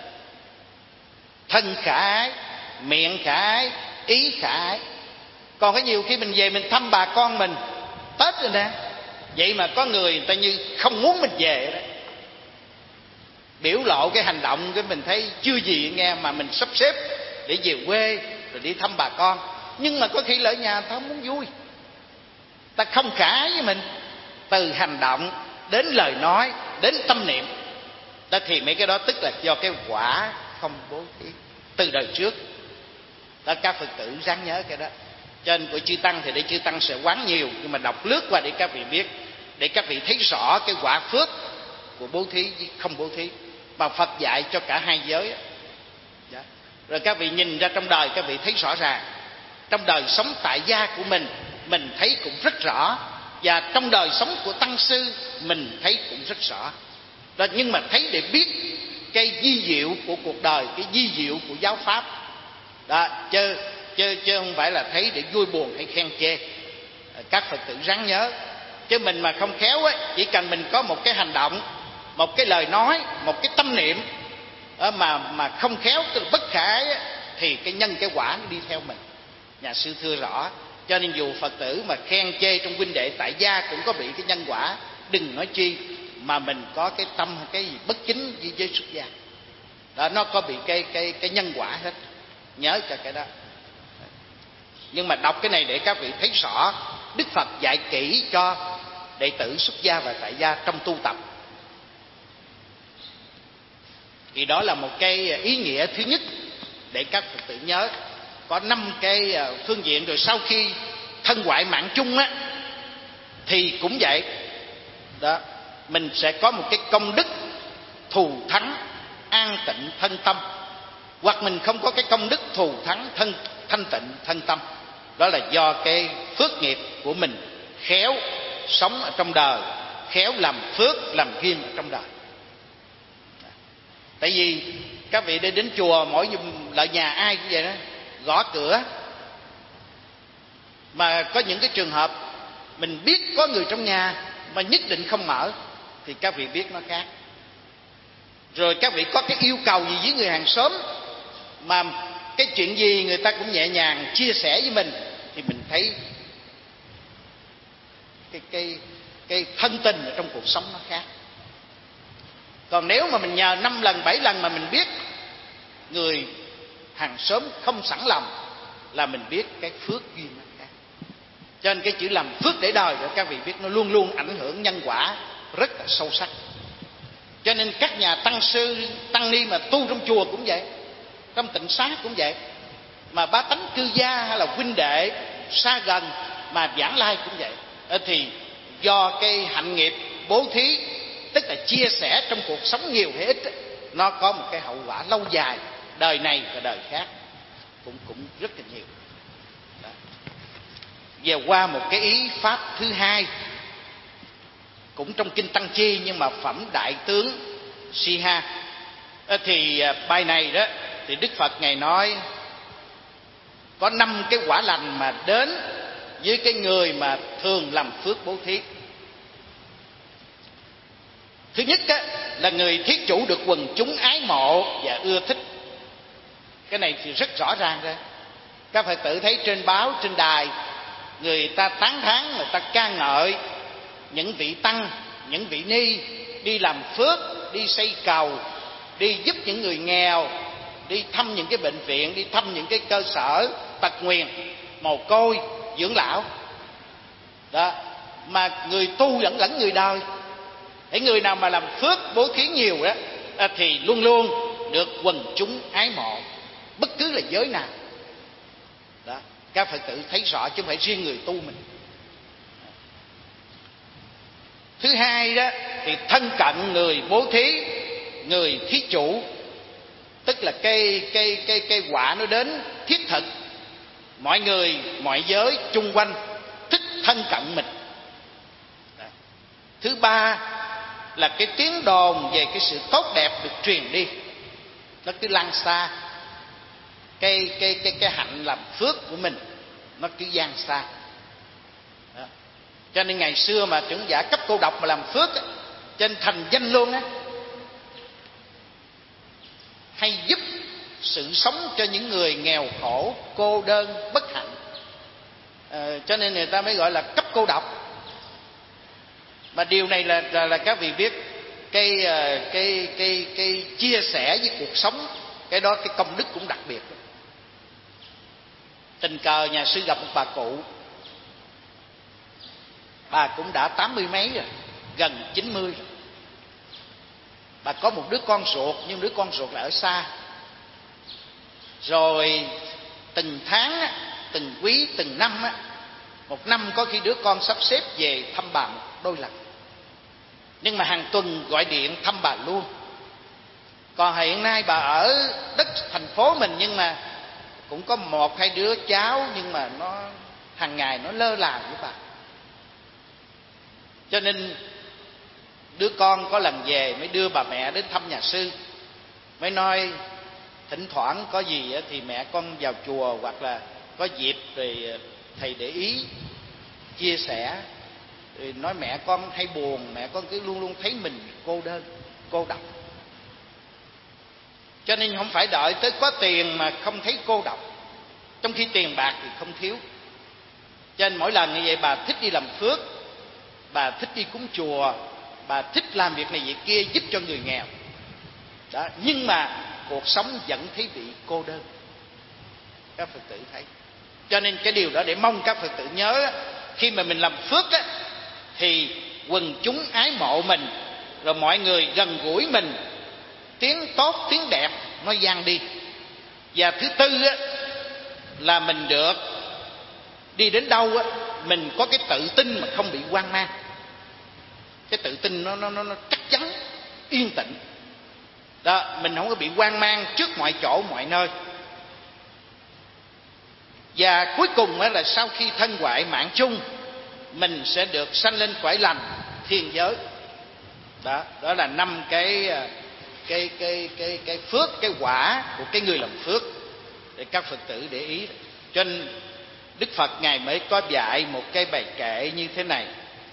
thân khả ái, miệng khả ái, ý khả ái. Còn có nhiều khi mình về mình thăm bà con mình Tết rồi nè, vậy mà có người người ta như không muốn mình về đó, biểu lộ cái hành động cái mình thấy chưa gì nghe, mà mình sắp xếp để về quê rồi đi thăm bà con. Nhưng mà có khi ở nhà ta không muốn vui, ta không khả ái với mình, từ hành động đến lời nói đến tâm niệm đó, thì mấy cái đó tức là do cái quả không bố thí từ đời trước đó. Các Phật tử ráng nhớ cái đó. Trên của chư tăng thì để chư tăng sẽ quán nhiều, nhưng mà đọc lướt qua để các vị biết, để các vị thấy rõ cái quả phước của bố thí với không bố thí mà Phật dạy cho cả hai giới đó. Rồi các vị nhìn ra trong đời, các vị thấy rõ ràng. Trong đời sống tại gia của mình, mình thấy cũng rất rõ, và trong đời sống của tăng sư mình thấy cũng rất rõ đó. Nhưng mà thấy để biết cái vi diệu của cuộc đời, cái vi diệu của giáo pháp đó, chứ chứ chứ không phải là thấy để vui buồn hay khen chê. Các Phật tử ráng nhớ, chứ mình mà không khéo ấy, chỉ cần mình có một cái hành động, một cái lời nói, một cái tâm niệm mà mà không khéo, tức là bất khả ái ấy, thì cái nhân cái quả nó đi theo mình. Nhà sư thưa rõ, cho nên dù Phật tử mà khen chê trong huynh đệ tại gia cũng có bị cái nhân quả, đừng nói chi mà mình có cái tâm cái gì bất chính với giới xuất gia đó, nó có bị cái cái cái nhân quả hết. Nhớ cho cái đó. Nhưng mà đọc cái này để các vị thấy rõ Đức Phật dạy kỹ cho đệ tử xuất gia và tại gia trong tu tập. Thì đó là một cái ý nghĩa thứ nhất để các Phật tử nhớ. Có năm cái phương diện. Rồi sau khi thân hoại mạng chung á, thì cũng vậy đó, mình sẽ có một cái công đức thù thắng an tịnh thân tâm, hoặc mình không có cái công đức thù thắng thân thanh tịnh thân tâm. Đó là do cái phước nghiệp của mình khéo sống ở trong đời, khéo làm phước làm duyên ở trong đời. Tại vì các vị đi đến chùa, mỗi lại nhà ai cũng vậy đó, gõ cửa mà có những cái trường hợp mình biết có người trong nhà mà nhất định không mở, thì các vị biết nó khác. Rồi các vị có cái yêu cầu gì với người hàng xóm mà cái chuyện gì người ta cũng nhẹ nhàng chia sẻ với mình, thì mình thấy cái cái cái thân tình ở trong cuộc sống nó khác. Còn nếu mà mình nhờ năm lần bảy lần mà mình biết người hàng xóm không sẵn lòng, là mình biết cái phước duyên nó khác. Cho nên cái chữ làm phước để đời để các vị biết nó luôn luôn ảnh hưởng nhân quả rất là sâu sắc. Cho nên các nhà tăng sư tăng ni mà tu trong chùa cũng vậy, trong tịnh xá cũng vậy, mà bá tánh cư gia hay là huynh đệ xa gần mà giảng lai cũng vậy, thì do cái hạnh nghiệp bố thí, tức là chia sẻ trong cuộc sống nhiều hay ít, nó có một cái hậu quả lâu dài, đời này và đời khác cũng cũng rất là nhiều. Đó. Về qua một cái ý pháp thứ hai, cũng trong kinh Tăng Chi nhưng mà phẩm Đại Tướng Siha, thì bài này đó thì Đức Phật ngài nói có năm cái quả lành mà đến với cái người mà thường làm phước bố thí. Thứ nhất á, là người thí chủ được quần chúng ái mộ và ưa thích. Cái này thì rất rõ ràng ra. Các Phật tử thấy trên báo, trên đài, người ta tán thán, người ta ca ngợi những vị tăng, những vị ni đi làm phước, đi xây cầu, đi giúp những người nghèo, đi thăm những cái bệnh viện, đi thăm những cái cơ sở tật nguyền, mồ côi, dưỡng lão. Đó, mà người tu vẫn lẫn người đời. Cái người nào mà làm phước bố thí nhiều đó thì luôn luôn được quần chúng ái mộ, bất cứ là giới nào. Đó, các Phật tử thấy rõ chứ không phải riêng người tu mình. Thứ hai đó thì thân cận người bố thí, người thí chủ, tức là cái cái cái cái quả nó đến thiết thực, mọi người mọi giới chung quanh thích thân cận mình. Đó. Thứ ba là cái tiếng đồn về cái sự tốt đẹp được truyền đi, nó cứ lan xa. Cái cái cái cái hạnh làm phước của mình nó cứ gian xa. Đó. Cho nên ngày xưa mà trưởng giả cấp cô độc mà làm phước á, trên thành danh luôn á, hay giúp sự sống cho những người nghèo khổ, cô đơn, bất hạnh. À, cho nên người ta mới gọi là cấp cô độc. Mà điều này là là, là các vị biết cái cái cái cái chia sẻ với cuộc sống, cái đó cái công đức cũng đặc biệt. Tình cờ nhà sư gặp một bà cụ, bà cũng đã tám mươi mấy rồi, gần chín mươi rồi. Bà có một đứa con ruột, nhưng đứa con ruột là ở xa. Rồi từng tháng, từng quý, từng năm, một năm có khi đứa con sắp xếp về thăm bà một đôi lần. Nhưng mà hàng tuần gọi điện thăm bà luôn. Còn hiện nay bà ở đất thành phố mình, nhưng mà cũng có một hai đứa cháu, nhưng mà nó hàng ngày nó lơ là với bà. Cho nên đứa con có lần về mới đưa bà mẹ đến thăm nhà sư, mới nói thỉnh thoảng có gì thì mẹ con vào chùa, hoặc là có dịp rồi thầy để ý chia sẻ. Rồi nói mẹ con hay buồn, mẹ con cứ luôn luôn thấy mình cô đơn, cô độc. Cho nên không phải đợi tới có tiền mà không thấy cô độc, trong khi tiền bạc thì không thiếu. Cho nên mỗi lần như vậy bà thích đi làm phước, bà thích đi cúng chùa, bà thích làm việc này việc kia giúp cho người nghèo. Đó, nhưng mà cuộc sống vẫn thấy bị cô đơn. Các Phật tử thấy. Cho nên cái điều đó để mong các Phật tử nhớ, khi mà mình làm phước á, thì quần chúng ái mộ mình, rồi mọi người gần gũi mình, tiếng tốt tiếng đẹp nó vang đi. Và thứ tư á, là mình được đi đến đâu á, mình có cái tự tin mà không bị hoang mang. Cái tự tin nó nó nó, nó chắc chắn, yên tĩnh. Đó, mình không có bị hoang mang trước mọi chỗ mọi nơi. Và cuối cùng á, là sau khi thân hoại mạng chung, mình sẽ được sanh lên cõi lành thiên giới. Đó, đó là năm cái cái cái cái cái phước, cái quả của cái người làm phước để các Phật tử để ý. Cho nên Đức Phật ngài mới có dạy một cái bài kệ như thế này: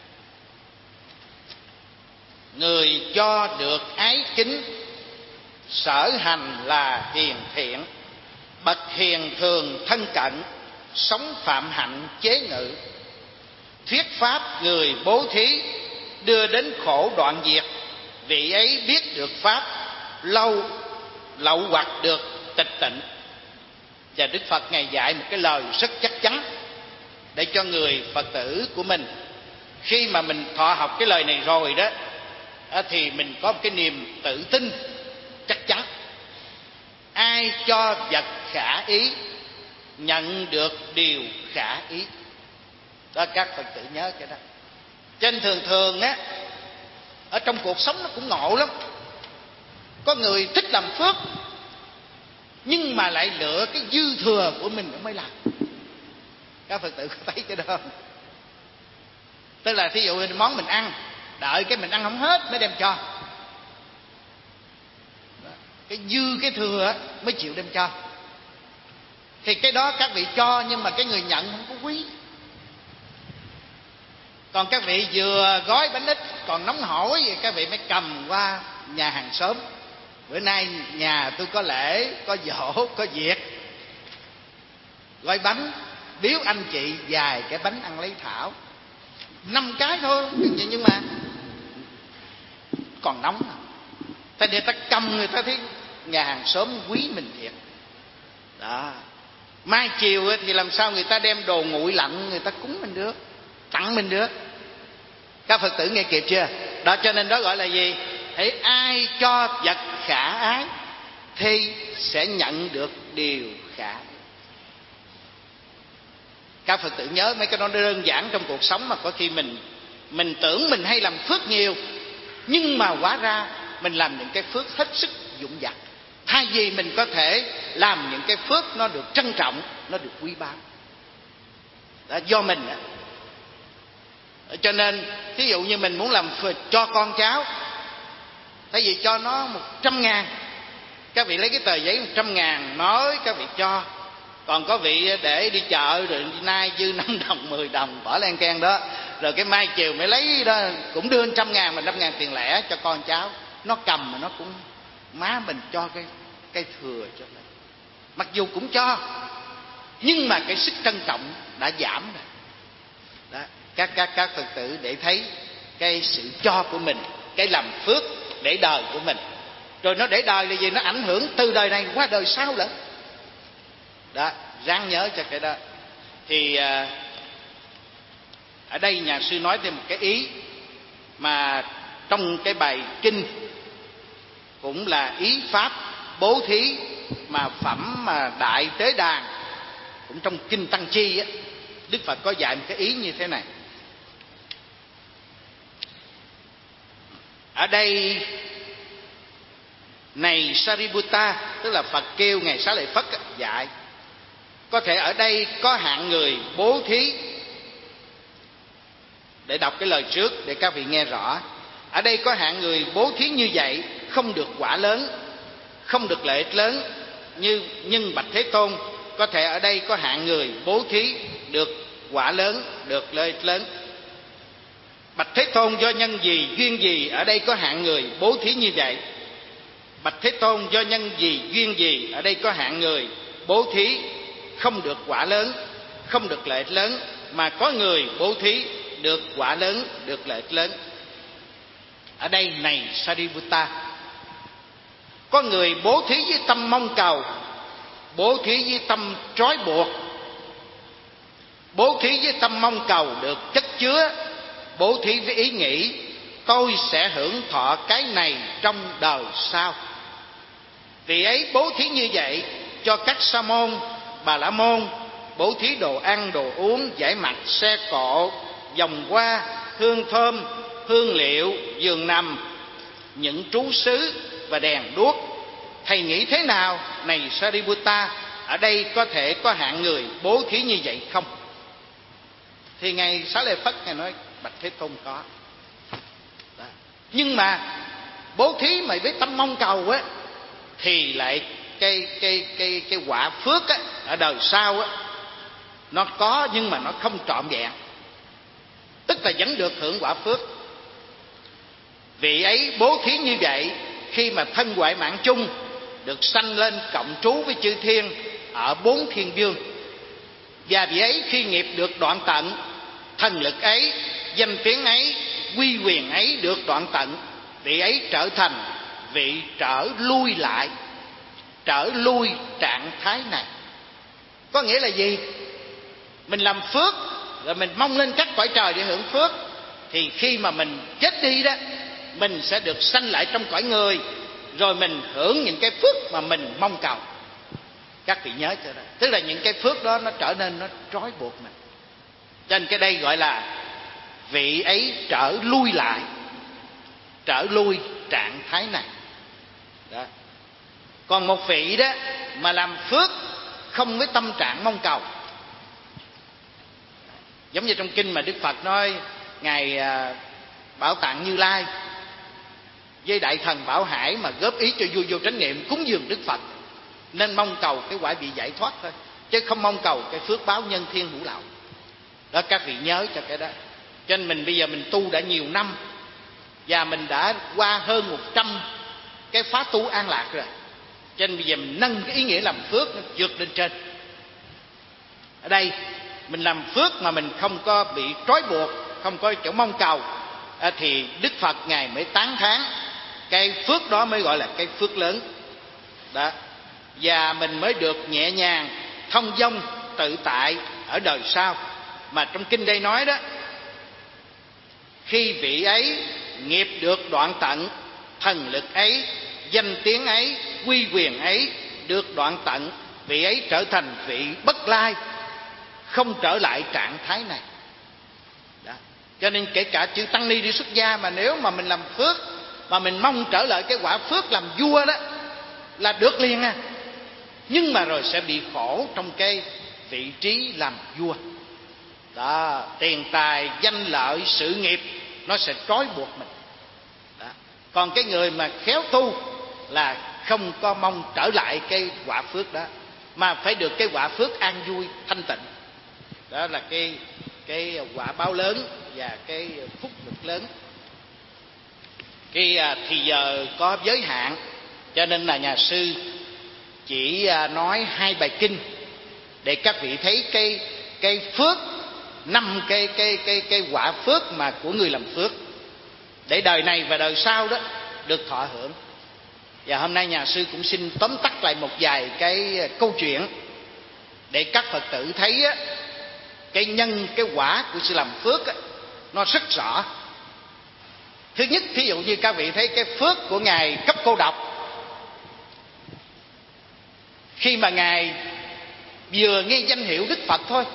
người cho được ái kính, sở hành là hiền thiện, bậc hiền thường thân cận, sống phạm hạnh chế ngự. Thuyết pháp người bố thí, đưa đến khổ đoạn diệt, vị ấy biết được pháp, lâu lậu hoặc được tịch tịnh. Và Đức Phật ngài dạy một cái lời rất chắc chắn để cho người Phật tử của mình, khi mà mình thọ học cái lời này rồi đó, thì mình có một cái niềm tự tin chắc chắn. Ai cho vật khả ý, nhận được điều khả ý. Đó, các Phật tử nhớ cái đó. Trên thường thường á, ở trong cuộc sống nó cũng ngộ lắm. Có người thích làm phước, nhưng mà lại lựa cái dư thừa của mình mới làm. Các Phật tử có thấy cái đó không? Tức là thí dụ món mình ăn, đợi cái mình ăn không hết mới đem cho. Cái dư cái thừa mới chịu đem cho. Thì cái đó các vị cho, nhưng mà cái người nhận không có quý. Còn các vị vừa gói bánh ít còn nóng hổi thì các vị mới cầm qua nhà hàng xóm: bữa nay nhà tôi có lễ, có giỗ, có việc. gói bánh biếu anh chị vài cái bánh ăn lấy thảo, năm cái thôi, nhưng mà còn nóng à. Thế để ta cầm, người ta thấy nhà hàng xóm quý mình thiệt đó. Mai chiều thì làm sao người ta đem đồ nguội lạnh người ta cúng mình được, tặng mình được. Các Phật tử nghe kịp chưa? Đó, cho nên đó gọi là gì? Hãy ai cho vật khả ái thì sẽ nhận được điều khả ái. Các Phật tử nhớ mấy cái đó đơn giản trong cuộc sống mà có khi mình mình tưởng mình hay làm phước nhiều, nhưng mà hóa ra mình làm những cái phước hết sức dũng dạc. Thay vì mình có thể làm những cái phước nó được trân trọng, nó được quý báu. Đó, do mình đó. Cho nên ví dụ như mình muốn làm phước cho con cháu, tại vì cho nó một trăm ngàn, các vị lấy cái tờ giấy một trăm ngàn nói các vị cho. Còn có vị để đi chợ rồi nay dư năm đồng mười đồng bỏ lên can đó, rồi cái mai chiều mới lấy đó cũng đưa một trăm ngàn, mà trăm ngàn tiền lẻ cho con cháu. Nó cầm mà nó cũng má mình cho cái cái thừa cho mình, mặc dù cũng cho, nhưng mà cái sức trân trọng đã giảm rồi đó. Các các các Phật tử để thấy cái sự cho của mình, cái làm phước để đời của mình, rồi nó để đời là gì? Nó ảnh hưởng từ đời này qua đời sau nữa đó. Ráng nhớ cho cái đó. Thì à, ở đây nhà sư nói thêm một cái ý mà trong cái bài kinh cũng là ý pháp bố thí mà phẩm mà Đại Tế Đàn, cũng trong kinh Tăng Chi á, Đức Phật có dạy một cái ý như thế này. Ở đây này Sariputta, tức là Phật kêu ngài Xá Lợi Phất dạy, có thể ở đây có hạng người bố thí. Để đọc cái lời trước để các vị nghe rõ. Ở đây có hạng người bố thí như vậy không được quả lớn, không được lợi ích lớn, như nhưng bạch Thế Tôn, có thể ở đây có hạng người bố thí được quả lớn, được lợi ích lớn. Bạch Thế Tôn, do nhân gì duyên gì ở đây có hạng người bố thí như vậy? Bạch Thế Tôn, do nhân gì duyên gì ở đây có hạng người bố thí không được quả lớn, không được lợi ích lớn, mà có người bố thí được quả lớn, được lợi ích lớn. Ở đây này Sariputta, có người bố thí với tâm mong cầu, bố thí với tâm trói buộc. Bố thí với tâm mong cầu được chất chứa, bố thí với ý nghĩ tôi sẽ hưởng thọ cái này trong đời sau. Vì ấy bố thí như vậy cho các sa môn, bà la môn, bố thí đồ ăn, đồ uống, giải mặt, xe cộ, vòng hoa, hương thơm, hương liệu, giường nằm, những trú xứ và đèn đuốc. Thầy nghĩ thế nào này Sariputta, ở đây có thể có hạng người bố thí như vậy không? Thì ngài Xá Lợi Phất ngài nói bạch Thế Tôn có đó. Nhưng mà bố thí mà với tâm mong cầu á, thì lại cái cái cái cái quả phước á, ở đời sau á, nó có nhưng mà nó không trọn vẹn, tức là vẫn được hưởng quả phước. Vị ấy bố thí như vậy khi mà thân hoại mạng chung, được sanh lên cộng trú với chư thiên ở bốn thiên vương. Và vị ấy khi nghiệp được đoạn tận, thần lực ấy, danh tiếng ấy, quy quyền ấy được đoạn tận, vị ấy trở thành vị trở lui lại, trở lui trạng thái này. Có nghĩa là gì? Mình làm phước rồi mình mong lên các cõi trời để hưởng phước, thì khi mà mình chết đi đó, mình sẽ được sanh lại trong cõi người, rồi mình hưởng những cái phước mà mình mong cầu. Các vị nhớ cho đó. Tức là những cái phước đó nó trở nên nó trói buộc mình. Cho nên cái đây gọi là vị ấy trở lui lại, trở lui trạng thái này đó. Còn một vị đó mà làm phước không với tâm trạng mong cầu, giống như trong kinh mà Đức Phật nói ngài Bảo Tạng Như Lai với đại thần Bảo Hải mà góp ý cho vua Vô Chánh Niệm cúng dường Đức Phật, nên mong cầu cái quả vị giải thoát thôi, chứ không mong cầu cái phước báo nhân thiên hữu lậu đó. Các vị nhớ cho cái đó. Cho nên mình bây giờ mình tu đã nhiều năm, và mình đã qua hơn một trăm cái phá tu an lạc rồi, cho nên bây giờ mình nâng cái ý nghĩa làm phước nó vượt lên trên Ở đây mình làm phước mà mình không có bị trói buộc, không có chỗ mong cầu, thì Đức Phật Ngài mới tán thán cái phước đó, mới gọi là cái phước lớn đó. Và mình mới được nhẹ nhàng, thông dong, tự tại ở đời sau. Mà trong kinh đây nói đó, khi vị ấy nghiệp được đoạn tận, thần lực ấy, danh tiếng ấy, uy quyền ấy được đoạn tận, vị ấy trở thành vị bất lai, không trở lại trạng thái này đó. Cho nên kể cả chữ tăng ni đi xuất gia, mà nếu mà mình làm phước mà mình mong trở lại cái quả phước làm vua đó là được liền à. Nhưng mà rồi sẽ bị khổ trong cái vị trí làm vua đó. Tiền tài, danh lợi, sự nghiệp nó sẽ trói buộc mình đó. Còn cái người mà khéo tu là không có mong trở lại cái quả phước đó, mà phải được cái quả phước an vui thanh tịnh. Đó là cái cái quả báo lớn và cái phúc lực lớn. Cái thì giờ có giới hạn, cho nên là nhà sư chỉ nói hai bài kinh để các vị thấy cái cái phước, năm cái cái cái cái quả phước mà của người làm phước, để đời này và đời sau đó được thọ hưởng. Và hôm nay nhà sư cũng xin tóm tắt lại một vài cái câu chuyện để các Phật tử thấy á, cái nhân cái quả của sự làm phước á, nó rất rõ. Thứ nhất, thí dụ như các vị thấy cái phước của Ngài Cấp Cô Độc, khi mà Ngài vừa nghe danh hiệu Đức Phật thôi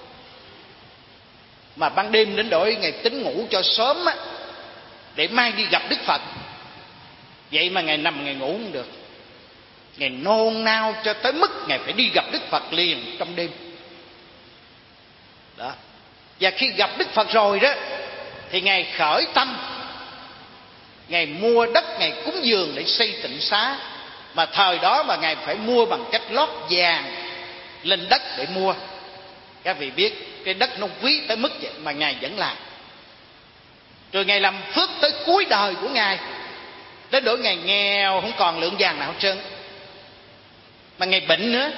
mà ban đêm đến đổi Ngài tính ngủ cho sớm á, để mai đi gặp Đức Phật. Vậy mà Ngài nằm Ngài ngủ không được, Ngài nôn nao cho tới mức Ngài phải đi gặp Đức Phật liền trong đêm đó. Và khi gặp Đức Phật rồi đó thì Ngài khởi tâm, Ngài mua đất, Ngài cúng dường để xây tịnh xá. Mà thời đó mà Ngài phải mua bằng cách lót vàng lên đất để mua. Các vị biết cái đất nó quý tới mức vậy mà Ngài vẫn làm. Rồi Ngài làm phước tới cuối đời của Ngài, đến đổi Ngài nghèo không còn lượng vàng nào hết trơn, mà Ngài bệnh nữa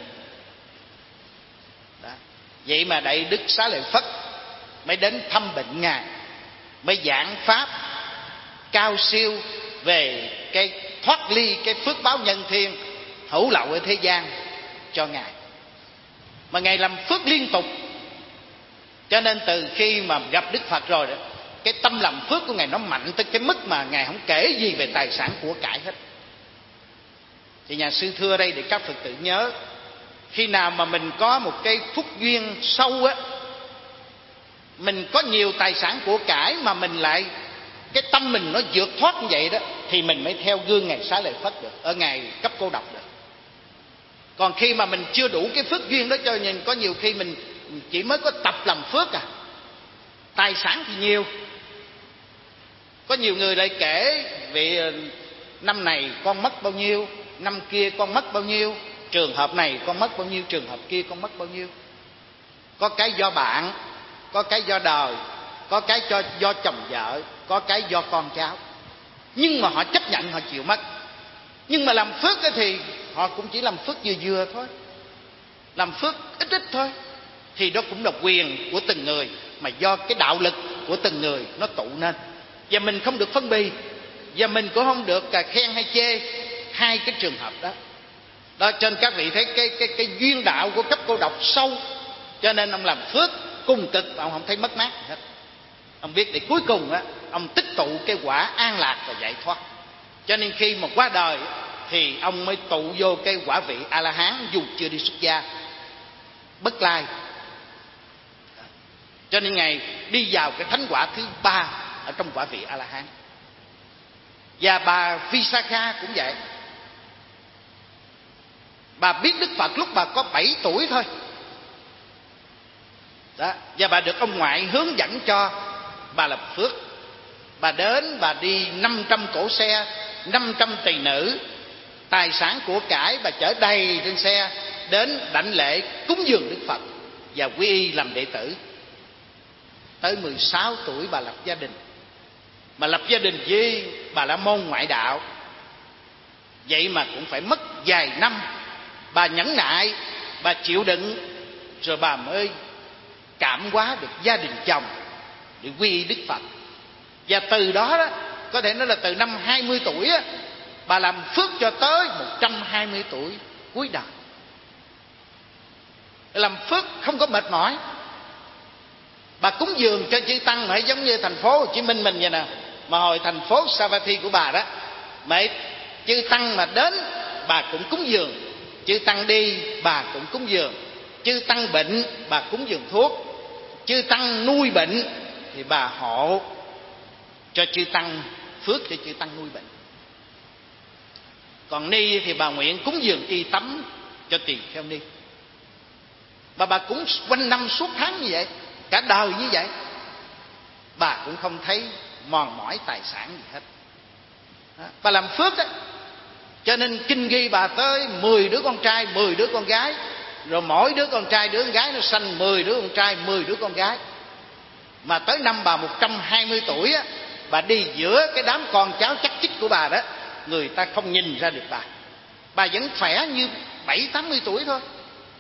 đó. Vậy mà Đại Đức Xá Lợi Phất mới đến thăm bệnh Ngài, mới giảng pháp cao siêu về cái thoát ly cái phước báo nhân thiên hữu lậu ở thế gian cho Ngài. Mà Ngài làm phước liên tục, cho nên từ khi mà gặp Đức Phật rồi đó, cái tâm làm phước của Ngài nó mạnh tới cái mức mà Ngài không kể gì về tài sản của cải hết. Thì nhà sư thưa đây để các Phật tử nhớ, khi nào mà mình có một cái phúc duyên sâu á, mình có nhiều tài sản của cải mà mình lại cái tâm mình nó vượt thoát như vậy đó, thì mình mới theo gương Ngài Xá Lợi Phất được, ở Ngài Cấp Cô Độc được. Còn khi mà mình chưa đủ cái phước duyên đó, cho nên có nhiều khi mình chỉ mới có tập làm phước à, tài sản thì nhiều. Có nhiều người lại kể vì năm này con mất bao nhiêu, năm kia con mất bao nhiêu, trường hợp này con mất bao nhiêu, trường hợp kia con mất bao nhiêu. Có cái do bạn, có cái do đời, có cái cho do chồng vợ, có cái do con cháu. Nhưng mà họ chấp nhận, họ chịu mất. Nhưng mà làm phước thì họ cũng chỉ làm phước vừa vừa thôi, làm phước ít ít thôi. Thì đó cũng là quyền của từng người, mà do cái đạo lực của từng người nó tụ nên. Và mình không được phân bì, và mình cũng không được khen hay chê hai cái trường hợp đó. Đó, cho nên các vị thấy cái cái cái duyên đạo của Cấp Cô Độc sâu, cho nên ông làm phước cùng cực, ông không thấy mất mát gì hết. Ông biết để cuối cùng á, ông tích tụ cái quả an lạc và giải thoát. Cho nên khi mà qua đời thì ông mới tụ vô cái quả vị A La Hán dù chưa đi xuất gia, bất lai. Cho nên Ngài đi vào cái thánh quả thứ ba ở trong quả vị A La Hán. Và bà Visakha cũng vậy. Bà biết Đức Phật lúc bà có bảy tuổi thôi đó, và bà được ông ngoại hướng dẫn cho bà làm phước. Bà đến, bà đi năm trăm cỗ xe, năm trăm tỳ nữ, tài sản của cải bà chở đầy trên xe, đến đảnh lễ cúng dường Đức Phật và quy y làm đệ tử. Tới mười sáu tuổi bà lập gia đình. Mà lập gia đình với bà la môn ngoại đạo, vậy mà cũng phải mất vài năm. Bà nhẫn nại, bà chịu đựng rồi bà mới cảm hóa được gia đình chồng để quy y Đức Phật. Và từ đó đó, có thể nói là từ năm hai mươi tuổi á, bà làm phước cho tới một trăm hai mươi tuổi cuối đời. Làm phước không có mệt mỏi. Bà cúng dường cho chư tăng mà giống như thành phố Hồ Chí Minh mình vậy nè. Mà hồi thành phố Savatthi của bà đó, mà chư tăng mà đến bà cũng cúng dường, chư tăng đi bà cũng cúng dường, chư tăng bệnh bà cúng dường thuốc, chư tăng nuôi bệnh thì bà hộ cho chư tăng, phước cho chư tăng nuôi bệnh. Còn ni thì bà nguyện cúng dường y tắm cho tỳ kheo ni. Mà bà cũng quanh năm suốt tháng như vậy, cả đời như vậy, bà cũng không thấy mòn mỏi tài sản gì hết. Đó, bà làm phước đó. Cho nên kinh ghi bà tới mười đứa con trai, mười đứa con gái, rồi mỗi đứa con trai đứa con gái nó sanh mười đứa con trai, mười đứa con gái. Mà tới năm bà một trăm hai mươi tuổi á, bà đi giữa cái đám con cháu chắc chích của bà đó, người ta không nhìn ra được bà. Bà vẫn khỏe như bảy tám mươi tuổi thôi,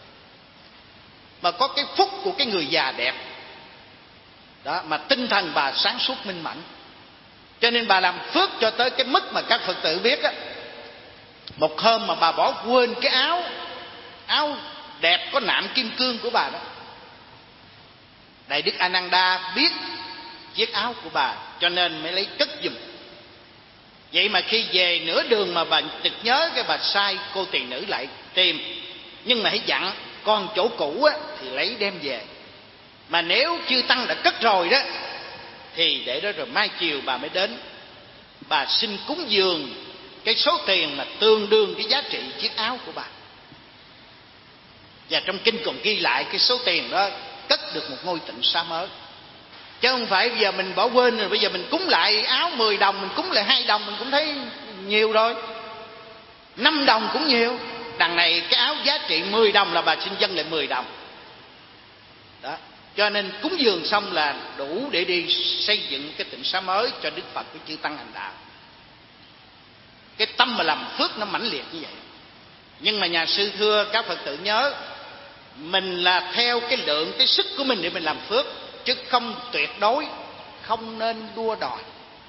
mà có cái phúc của cái người già đẹp đó, mà tinh thần bà sáng suốt minh mẫn. Cho nên bà làm phước cho tới cái mức mà các Phật tử biết á, một hôm mà bà bỏ quên cái áo áo đẹp có nạm kim cương của bà đó. Đại Đức A Nan Đa biết chiếc áo của bà cho nên mới lấy cất giùm. Vậy mà khi về nửa đường mà bà chợt nhớ, cái bà sai cô tỳ nữ lại tìm, nhưng mà hãy dặn còn chỗ cũ á, thì lấy đem về. Mà nếu chư tăng đã cất rồi đó thì để đó rồi mai chiều bà mới đến, bà xin cúng dường cái số tiền mà tương đương cái giá trị chiếc áo của bà. Và trong kinh còn ghi lại cái số tiền đó cất được một ngôi tịnh xá mới. Chứ không phải bây giờ mình bỏ quên rồi, bây giờ mình cúng lại áo mười đồng, mình cúng lại hai đồng mình cũng thấy nhiều rồi, năm đồng cũng nhiều. Đằng này cái áo giá trị mười đồng là bà xin dâng lại mười đồng đó. Cho nên cúng dường xong là đủ để đi xây dựng cái tịnh xá mới cho Đức Phật của chư tăng hành đạo. Cái tâm mà làm phước nó mãnh liệt như vậy. Nhưng mà nhà sư thưa các Phật tử nhớ, mình là theo cái lượng, cái sức của mình để mình làm phước, chứ không tuyệt đối, không nên đua đòi.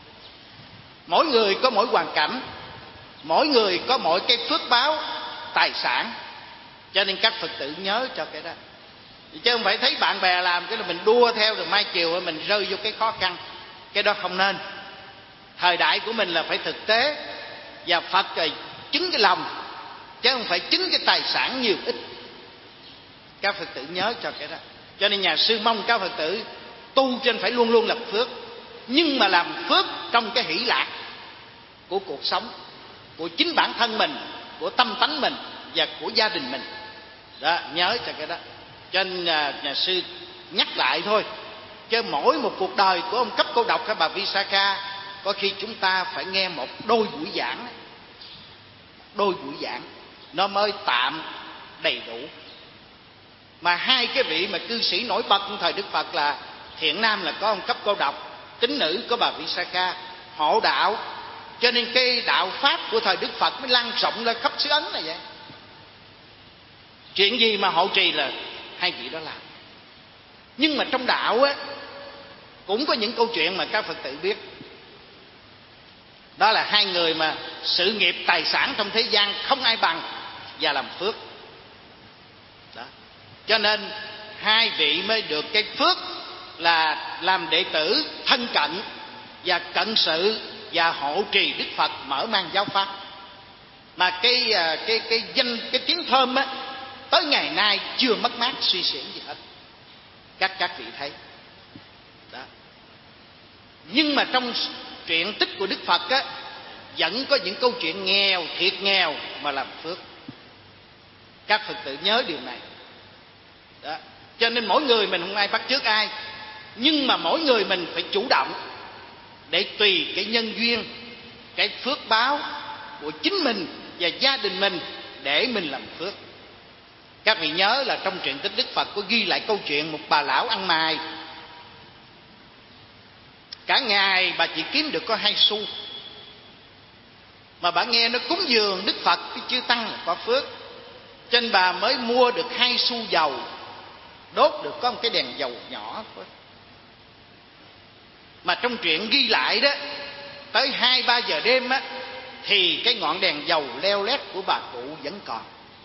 Mỗi người có mỗi hoàn cảnh, mỗi người có mỗi cái phước báo, tài sản. Cho nên các Phật tử nhớ cho cái đó. Chứ không phải thấy bạn bè làm cái là mình đua theo, rồi mai chiều mình rơi vô cái khó khăn. Cái đó không nên. Thời đại của mình là phải thực tế, và Phật rồi chứng cái lòng, chứ không phải chứng cái tài sản nhiều ít. Các Phật tử nhớ cho cái đó. Cho nên nhà sư mong các Phật tử tu trên phải luôn luôn làm phước, nhưng mà làm phước trong cái hỷ lạc của cuộc sống, của chính bản thân mình, của tâm tánh mình và của gia đình mình đó, nhớ cho cái đó. Cho nên nhà, nhà sư nhắc lại thôi, chứ mỗi một cuộc đời của ông Cấp Cô Độc hay bà Visakha, có khi chúng ta phải nghe một đôi buổi giảng, đôi buổi giảng nó mới tạm đầy đủ. Mà hai cái vị mà cư sĩ nổi bật trong thời Đức Phật là Thiện Nam là có ông Cấp Cô Độc, Tín Nữ có bà Visakha, hộ đạo. Cho nên cái đạo pháp của thời Đức Phật mới lan rộng ra khắp xứ Ấn này vậy. Chuyện gì mà hộ trì là hai vị đó làm. Nhưng mà trong đạo á, cũng có những câu chuyện mà các Phật tử biết. Đó là hai người mà sự nghiệp tài sản trong thế gian không ai bằng, và làm phước đó. Cho nên hai vị mới được cái phước là làm đệ tử thân cận và cận sự và hộ trì Đức Phật, mở mang giáo pháp. Mà cái cái cái danh, cái tiếng thơm á, tới ngày nay chưa mất mát suy xiển gì hết. Các các vị thấy đó. Nhưng mà trong truyện tích của Đức Phật á, vẫn có những câu chuyện nghèo, thiệt nghèo mà làm phước. Các Phật tử nhớ điều này đó. Cho nên mỗi người mình không ai bắt chước ai, nhưng mà mỗi người mình phải chủ động để tùy cái nhân duyên, cái phước báo của chính mình và gia đình mình để mình làm phước. Các vị nhớ là trong truyện tích Đức Phật có ghi lại câu chuyện một bà lão ăn mày. Cả ngày bà chỉ kiếm được có hai xu, mà bà nghe nó cúng dường Đức Phật cái chư tăng là có phước, cho nên bà mới mua được hai xu dầu đốt được có một cái đèn dầu nhỏ thôi. Mà trong truyện ghi lại đó, tới hai ba giờ đêm á, thì cái ngọn đèn dầu leo lét của bà cụ vẫn còn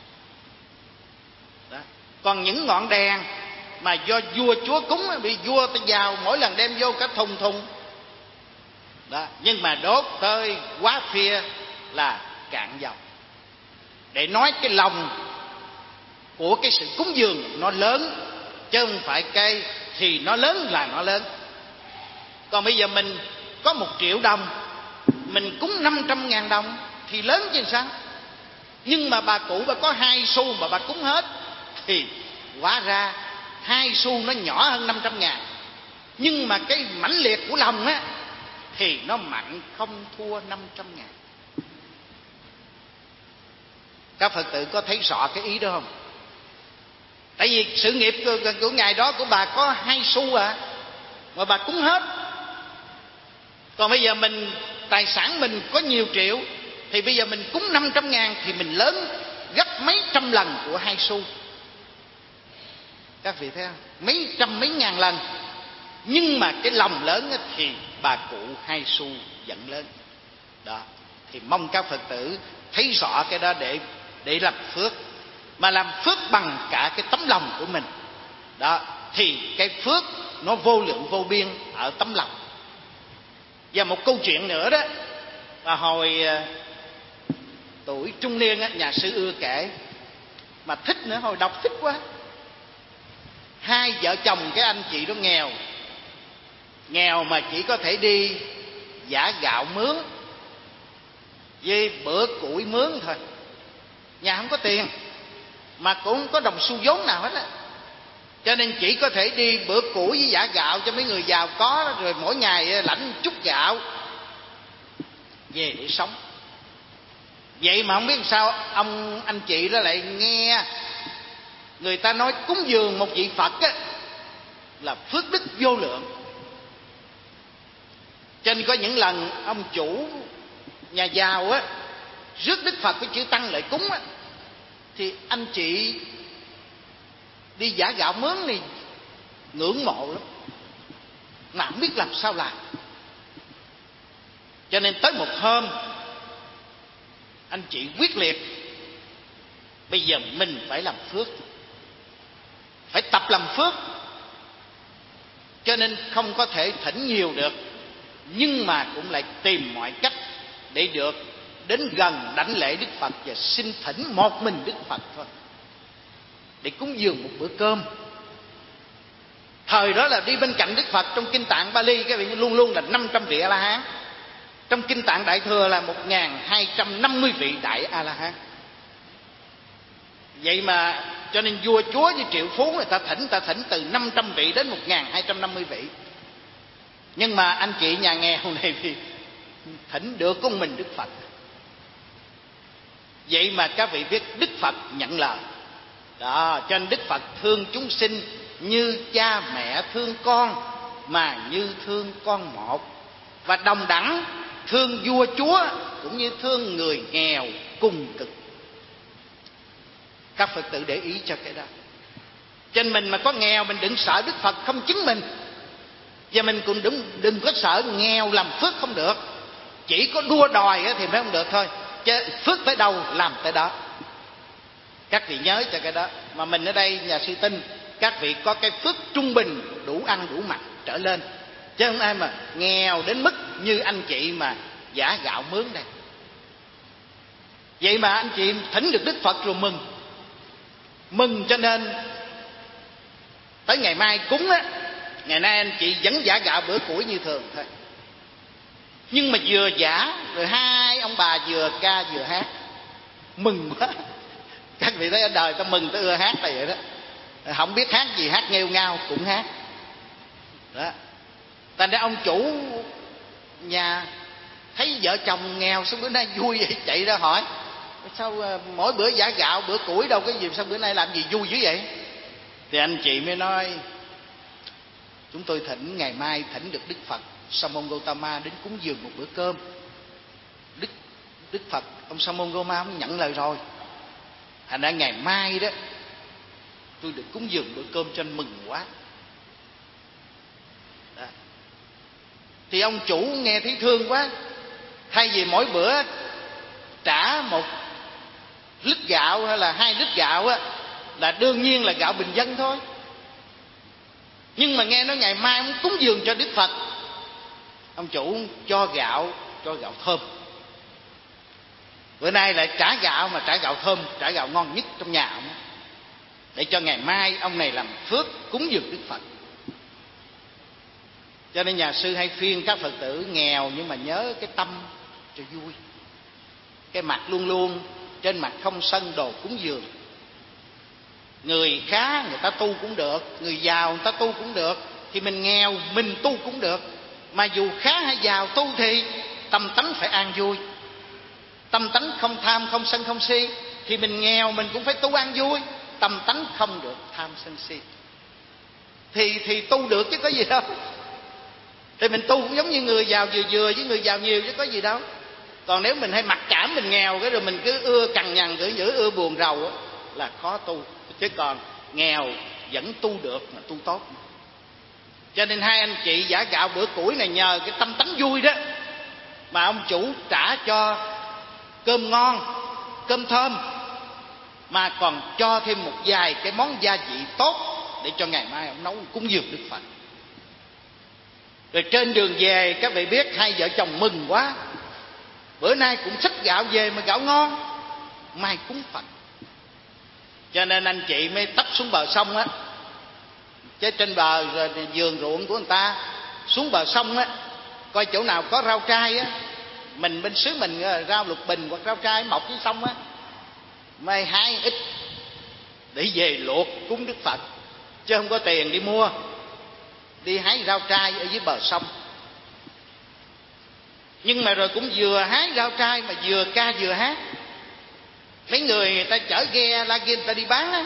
đó. Còn những ngọn đèn mà do vua chúa cúng á, bị vua ta vào mỗi lần đem vô cả thùng thùng đó, nhưng mà đốt tới quá phia là cạn dầu, để nói cái lòng của cái sự cúng dường nó lớn, chứ không phải cái thì nó lớn là nó lớn. Còn bây giờ mình có một triệu đồng, mình cúng năm trăm ngàn đồng thì lớn chứ sao. Nhưng mà bà cụ bà có hai xu mà bà cúng hết, thì hóa ra hai xu nó nhỏ hơn năm trăm ngàn. Nhưng mà cái mãnh liệt của lòng á, thì nó mạnh không thua năm trăm ngàn. Các Phật tử có thấy rõ cái ý đó không? Tại vì sự nghiệp của, của ngày đó của bà có hai xu à, mà bà cúng hết. Còn bây giờ mình, tài sản mình có nhiều triệu, thì bây giờ mình cúng năm trăm ngàn thì mình lớn gấp mấy trăm lần của hai xu. Các vị thấy không? Mấy trăm mấy ngàn lần. Nhưng mà cái lòng lớn thì bà cụ hai xu vẫn lớn đó. Thì mong các Phật tử thấy rõ cái đó để để làm phước, mà làm phước bằng cả cái tấm lòng của mình đó, thì cái phước nó vô lượng vô biên ở tấm lòng. Và một câu chuyện nữa đó, là hồi tuổi trung niên á, nhà sư ưa kể, mà thích nữa, hồi đọc thích quá. Hai vợ chồng cái anh chị đó nghèo, nghèo mà chỉ có thể đi giã gạo mướn với bữa củi mướn thôi, nhà không có tiền, mà cũng không có đồng xu vốn nào hết á. Cho nên chỉ có thể đi bữa củi với giã gạo cho mấy người giàu có, rồi mỗi ngày lãnh chút gạo về để sống. Vậy mà không biết sao ông anh chị đó lại nghe người ta nói cúng dường một vị Phật á, là phước đức vô lượng. Cho nên có những lần ông chủ nhà giàu á rước Đức Phật với chữ Tăng lại cúng á, thì anh chị đi giã gạo mướn thì ngưỡng mộ lắm, mà không biết làm sao làm. Cho nên tới một hôm anh chị quyết liệt, bây giờ mình phải làm phước, phải tập làm phước. Cho nên không có thể thỉnh nhiều được, nhưng mà cũng lại tìm mọi cách để được đến gần đảnh lễ Đức Phật và xin thỉnh một mình Đức Phật thôi, để cúng dường một bữa cơm. Thời đó là đi bên cạnh Đức Phật, trong Kinh Tạng Bali các vị luôn luôn là năm trăm vị A-la-hán. Trong Kinh Tạng Đại Thừa là một nghìn hai trăm năm mươi vị Đại A-la-hán. Vậy mà cho nên vua chúa với triệu phú người ta thỉnh, ta thỉnh từ năm trăm vị đến một nghìn hai trăm năm mươi vị. Nhưng mà anh chị nhà nghèo này thì thỉnh được con mình Đức Phật. Vậy mà các vị biết Đức Phật nhận lời đó. Cho nên Đức Phật thương chúng sinh như cha mẹ thương con, mà như thương con một. Và đồng đẳng thương vua chúa cũng như thương người nghèo cùng cực. Các Phật tử để ý cho cái đó. Cho nên mình mà có nghèo, mình đừng sợ Đức Phật không chứng mình. Và mình cũng đừng, đừng có sợ nghèo làm phước không được. Chỉ có đua đòi thì mới không được thôi, chứ phước tới đâu làm tới đó. Các vị nhớ cho cái đó. Mà mình ở đây nhà sư tin các vị có cái phước trung bình, đủ ăn đủ mặc trở lên, chứ không ai mà nghèo đến mức như anh chị mà giả gạo mướn đây. Vậy mà anh chị thỉnh được Đức Phật rồi mừng. Mừng cho nên tới ngày mai cúng á, ngày nay anh chị vẫn giả gạo bữa củi như thường thôi. Nhưng mà vừa giả rồi hai ông bà vừa ca vừa hát, mừng quá. Các vị thấy ở đời ta mừng ta ưa hát là vậy đó. Không biết hát gì, hát nghêu ngao cũng hát đó. Thành ra ông chủ nhà thấy vợ chồng nghèo, sao bữa nay vui vậy, chạy ra hỏi sao mỗi bữa giả gạo bữa củi đâu cái gì, sao bữa nay làm gì vui dữ vậy. Thì anh chị mới nói chúng tôi thỉnh ngày mai thỉnh được Đức Phật Sa môn Gotama đến cúng dường một bữa cơm. Đức Đức Phật ông Sa môn Gotama ông nhận lời rồi. Thành ra ngày mai đó tôi được cúng dường bữa cơm cho anh mừng quá. Đó. Thì ông chủ nghe thấy thương quá, thay vì mỗi bữa trả một lít gạo hay là hai lít gạo á, là đương nhiên là gạo bình dân thôi. Nhưng mà nghe nói ngày mai ông cúng dường cho Đức Phật, ông chủ cho gạo, cho gạo thơm. Bữa nay lại trả gạo, mà trả gạo thơm, trả gạo ngon nhất trong nhà ông, để cho ngày mai ông này làm phước cúng dường Đức Phật. Cho nên nhà sư hay khuyên các Phật tử nghèo nhưng mà nhớ cái tâm cho vui, cái mặt luôn luôn trên mặt không sân đồ cúng dường. Người khá người ta tu cũng được, người giàu người ta tu cũng được, thì mình nghèo mình tu cũng được. Mà dù khá hay giàu tu thì tâm tánh phải an vui, tâm tánh không tham không sân không si. Thì mình nghèo mình cũng phải tu an vui, tâm tánh không được tham sân si, thì thì tu được chứ có gì đâu. Thì mình tu cũng giống như người giàu vừa vừa với người giàu nhiều chứ có gì đâu. Còn nếu mình hay mặc cảm mình nghèo cái rồi mình cứ ưa cằn nhằn cứ giữ ưa buồn rầu á, là khó tu. Chứ còn nghèo vẫn tu được mà tu tốt. Cho nên hai anh chị giả gạo bữa củi này nhờ cái tâm tánh vui đó mà ông chủ trả cho cơm ngon, cơm thơm, mà còn cho thêm một vài cái món gia vị tốt để cho ngày mai ông nấu cúng dường Đức Phật. Rồi trên đường về các vị biết hai vợ chồng mừng quá, bữa nay cũng xách gạo về mà gạo ngon, mai cúng Phật. Cho nên anh chị mới tấp xuống bờ sông á, chứ trên bờ rồi vườn ruộng của người ta, xuống bờ sông á, coi chỗ nào có rau trai á, mình bên xứ mình rau lục bình hoặc rau trai mọc dưới sông á, mai hái ít để về luộc cúng Đức Phật, chứ không có tiền đi mua, đi hái rau trai ở dưới bờ sông. Nhưng mà rồi cũng vừa hái rau trai mà vừa ca vừa hát. Mấy người người ta chở ghe la ghe người ta đi bán á,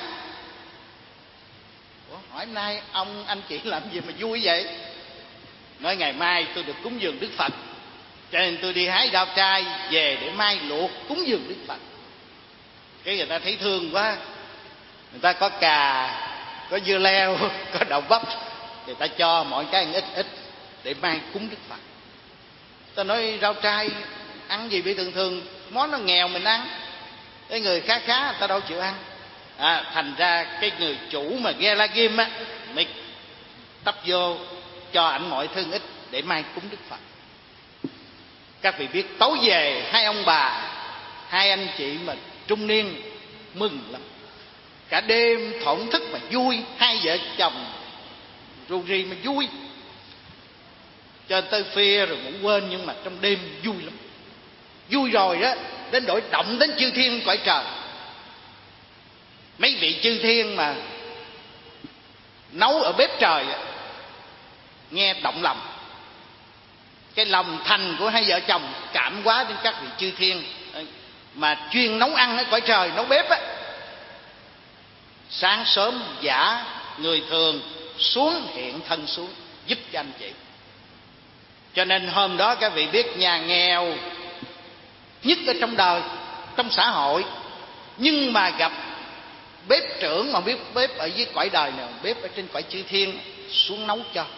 ủa, hỏi nay ông anh chị làm gì mà vui vậy? Nói ngày mai tôi được cúng dường Đức Phật, cho nên tôi đi hái rau trai về để mai luộc cúng dường Đức Phật. Cái người ta thấy thương quá, người ta có cà, có dưa leo, có đậu bắp, người ta cho mọi cái ăn ít ít để mai cúng Đức Phật. Ta nói rau trai ăn gì bị thường thường món nó nghèo mình ăn, cái người khá khá người ta đâu chịu ăn. À, thành ra cái người chủ mà ghe la ghim á mới tấp vô cho ảnh mọi thứ ít để mai cúng Đức Phật. Các vị biết tối về hai ông bà, hai anh chị mà trung niên mừng lắm, cả đêm thổn thức mà vui, hai vợ chồng ru ri mà vui cho tới khuya rồi cũng quên. Nhưng mà trong đêm vui lắm, vui rồi đó đến đổi động đến chư thiên cõi trời. Mấy vị chư thiên mà nấu ở bếp trời nghe động lòng, cái lòng thành của hai vợ chồng cảm hóa đến các vị chư thiên mà chuyên nấu ăn ở cõi trời, nấu bếp á. Sáng sớm giả người thường xuống hiện thân xuống giúp cho anh chị. Cho nên hôm đó các vị biết nhà nghèo nhất ở trong đời, trong xã hội, nhưng mà gặp bếp trưởng mà biết bếp ở dưới cõi đời này, bếp ở trên cõi chư thiên xuống nấu cho.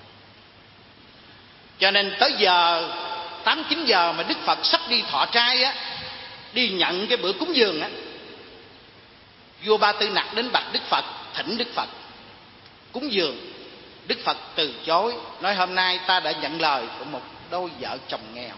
Cho nên tới giờ tám chín giờ mà Đức Phật sắp đi thọ trai á, đi nhận cái bữa cúng dường á, vua Ba Tư Nặc đến bạch Đức Phật, thỉnh Đức Phật cúng dường. Đức Phật từ chối, nói hôm nay ta đã nhận lời của một đôi vợ chồng nghèo.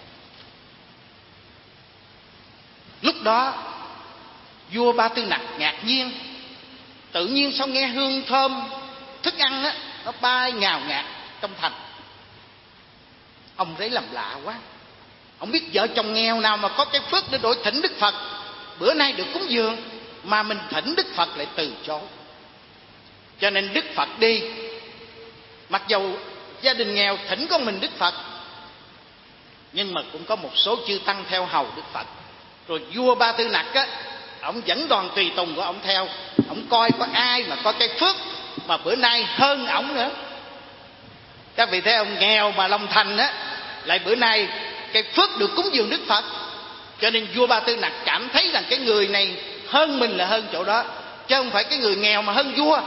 Lúc đó vua Ba Tư Nặc ngạc nhiên, tự nhiên sao nghe hương thơm thức ăn á nó bay ngào ngạt trong thành. Ông thấy làm lạ quá, ông biết vợ chồng nghèo nào mà có cái phước để đổi thỉnh Đức Phật, bữa nay được cúng dường mà mình thỉnh Đức Phật lại từ chối. Cho nên Đức Phật đi, mặc dầu gia đình nghèo thỉnh con mình Đức Phật, nhưng mà cũng có một số chư tăng theo hầu Đức Phật. Rồi vua Ba Tư Nặc á, ông dẫn đoàn tùy tùng của ông theo, ông coi có ai mà có cái phước mà bữa nay hơn ổng nữa. Các vị thấy ông nghèo mà lòng thành á, lại bữa nay cái phước được cúng dường Đức Phật. Cho nên vua Ba Tư Nặc cảm thấy rằng cái người này hơn mình là hơn chỗ đó, chứ không phải cái người nghèo mà hơn vua,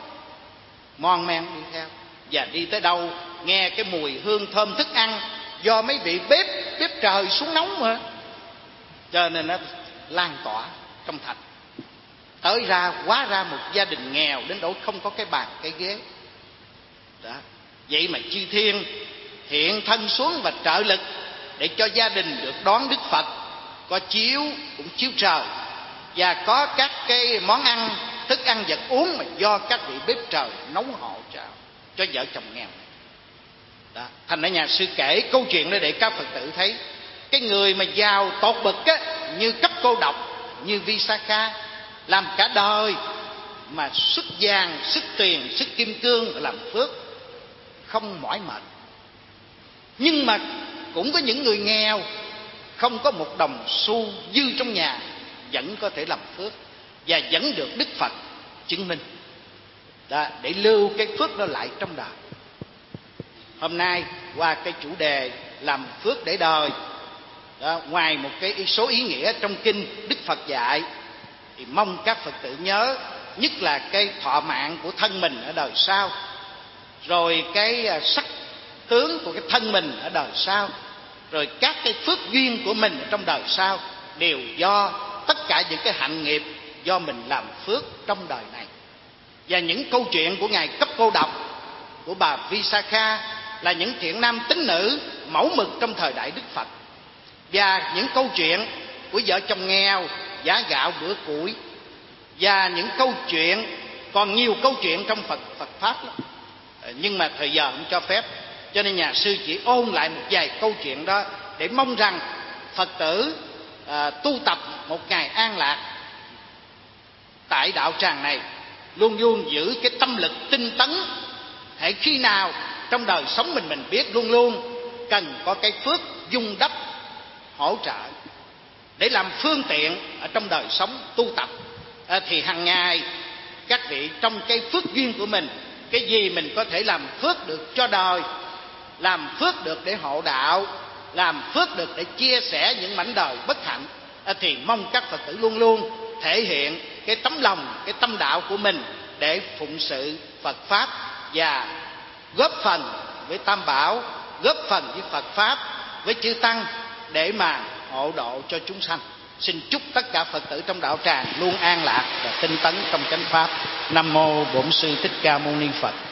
mon men đi theo. Và đi tới đâu nghe cái mùi hương thơm thức ăn do mấy vị bếp bếp trời xuống nóng mà, cho nên nó lan tỏa trong thành. Tới ra hóa ra một gia đình nghèo đến độ không có cái bàn cái ghế đó. Vậy mà chư thiên hiện thân xuống và trợ lực để cho gia đình được đón Đức Phật. Có chiếu cũng chiếu trời, và có các cái món ăn, thức ăn vật uống mà do các vị bếp trời nấu hộ trợ cho vợ chồng nghèo đó. Thành ra nhà sư kể câu chuyện đó để các Phật tử thấy cái người mà giàu tột bậc á, như Cấp Cô Độc, như Visakha, làm cả đời mà sức vàng, sức tiền, sức kim cương làm phước không mỏi mệt. Nhưng mà cũng có những người nghèo không có một đồng xu dư trong nhà vẫn có thể làm phước, và vẫn được Đức Phật chứng minh đó, để lưu cái phước đó lại trong đời. Hôm nay qua cái chủ đề làm phước để đời đó, ngoài một cái số ý nghĩa trong kinh Đức Phật dạy, thì mong các Phật tử nhớ, nhất là cái thọ mạng của thân mình ở đời sau, rồi cái sắc tướng của cái thân mình ở đời sau, rồi các cái phước duyên của mình ở trong đời sau, đều do tất cả những cái hạnh nghiệp do mình làm phước trong đời này. Và những câu chuyện của ngài Cấp Cô Độc, của bà Visakha là những thiện nam tín nữ mẫu mực trong thời đại Đức Phật. Và những câu chuyện của vợ chồng nghèo giả gạo bữa củi, và những câu chuyện, còn nhiều câu chuyện trong Phật Phật pháp lắm. Nhưng mà thời giờ không cho phép, cho nên nhà sư chỉ ôn lại một vài câu chuyện đó để mong rằng Phật tử à, tu tập một ngày an lạc tại đạo tràng này, luôn luôn giữ cái tâm lực tinh tấn. Hễ khi nào trong đời sống mình mình biết luôn luôn cần có cái phước dung đắp hỗ trợ để làm phương tiện ở trong đời sống tu tập, à, thì hàng ngày các vị trong cái phước duyên của mình, cái gì mình có thể làm phước được cho đời, làm phước được để hộ đạo, làm phước được để chia sẻ những mảnh đời bất hạnh, à, thì mong các Phật tử luôn luôn thể hiện cái tấm lòng, cái tâm đạo của mình để phụng sự Phật pháp và góp phần với Tam Bảo, góp phần với Phật pháp, với chư tăng để mà hộ độ cho chúng sanh. Xin chúc tất cả Phật tử trong đạo tràng luôn an lạc và tinh tấn trong chánh pháp. Nam mô Bổn Sư Thích Ca Mâu Ni Phật.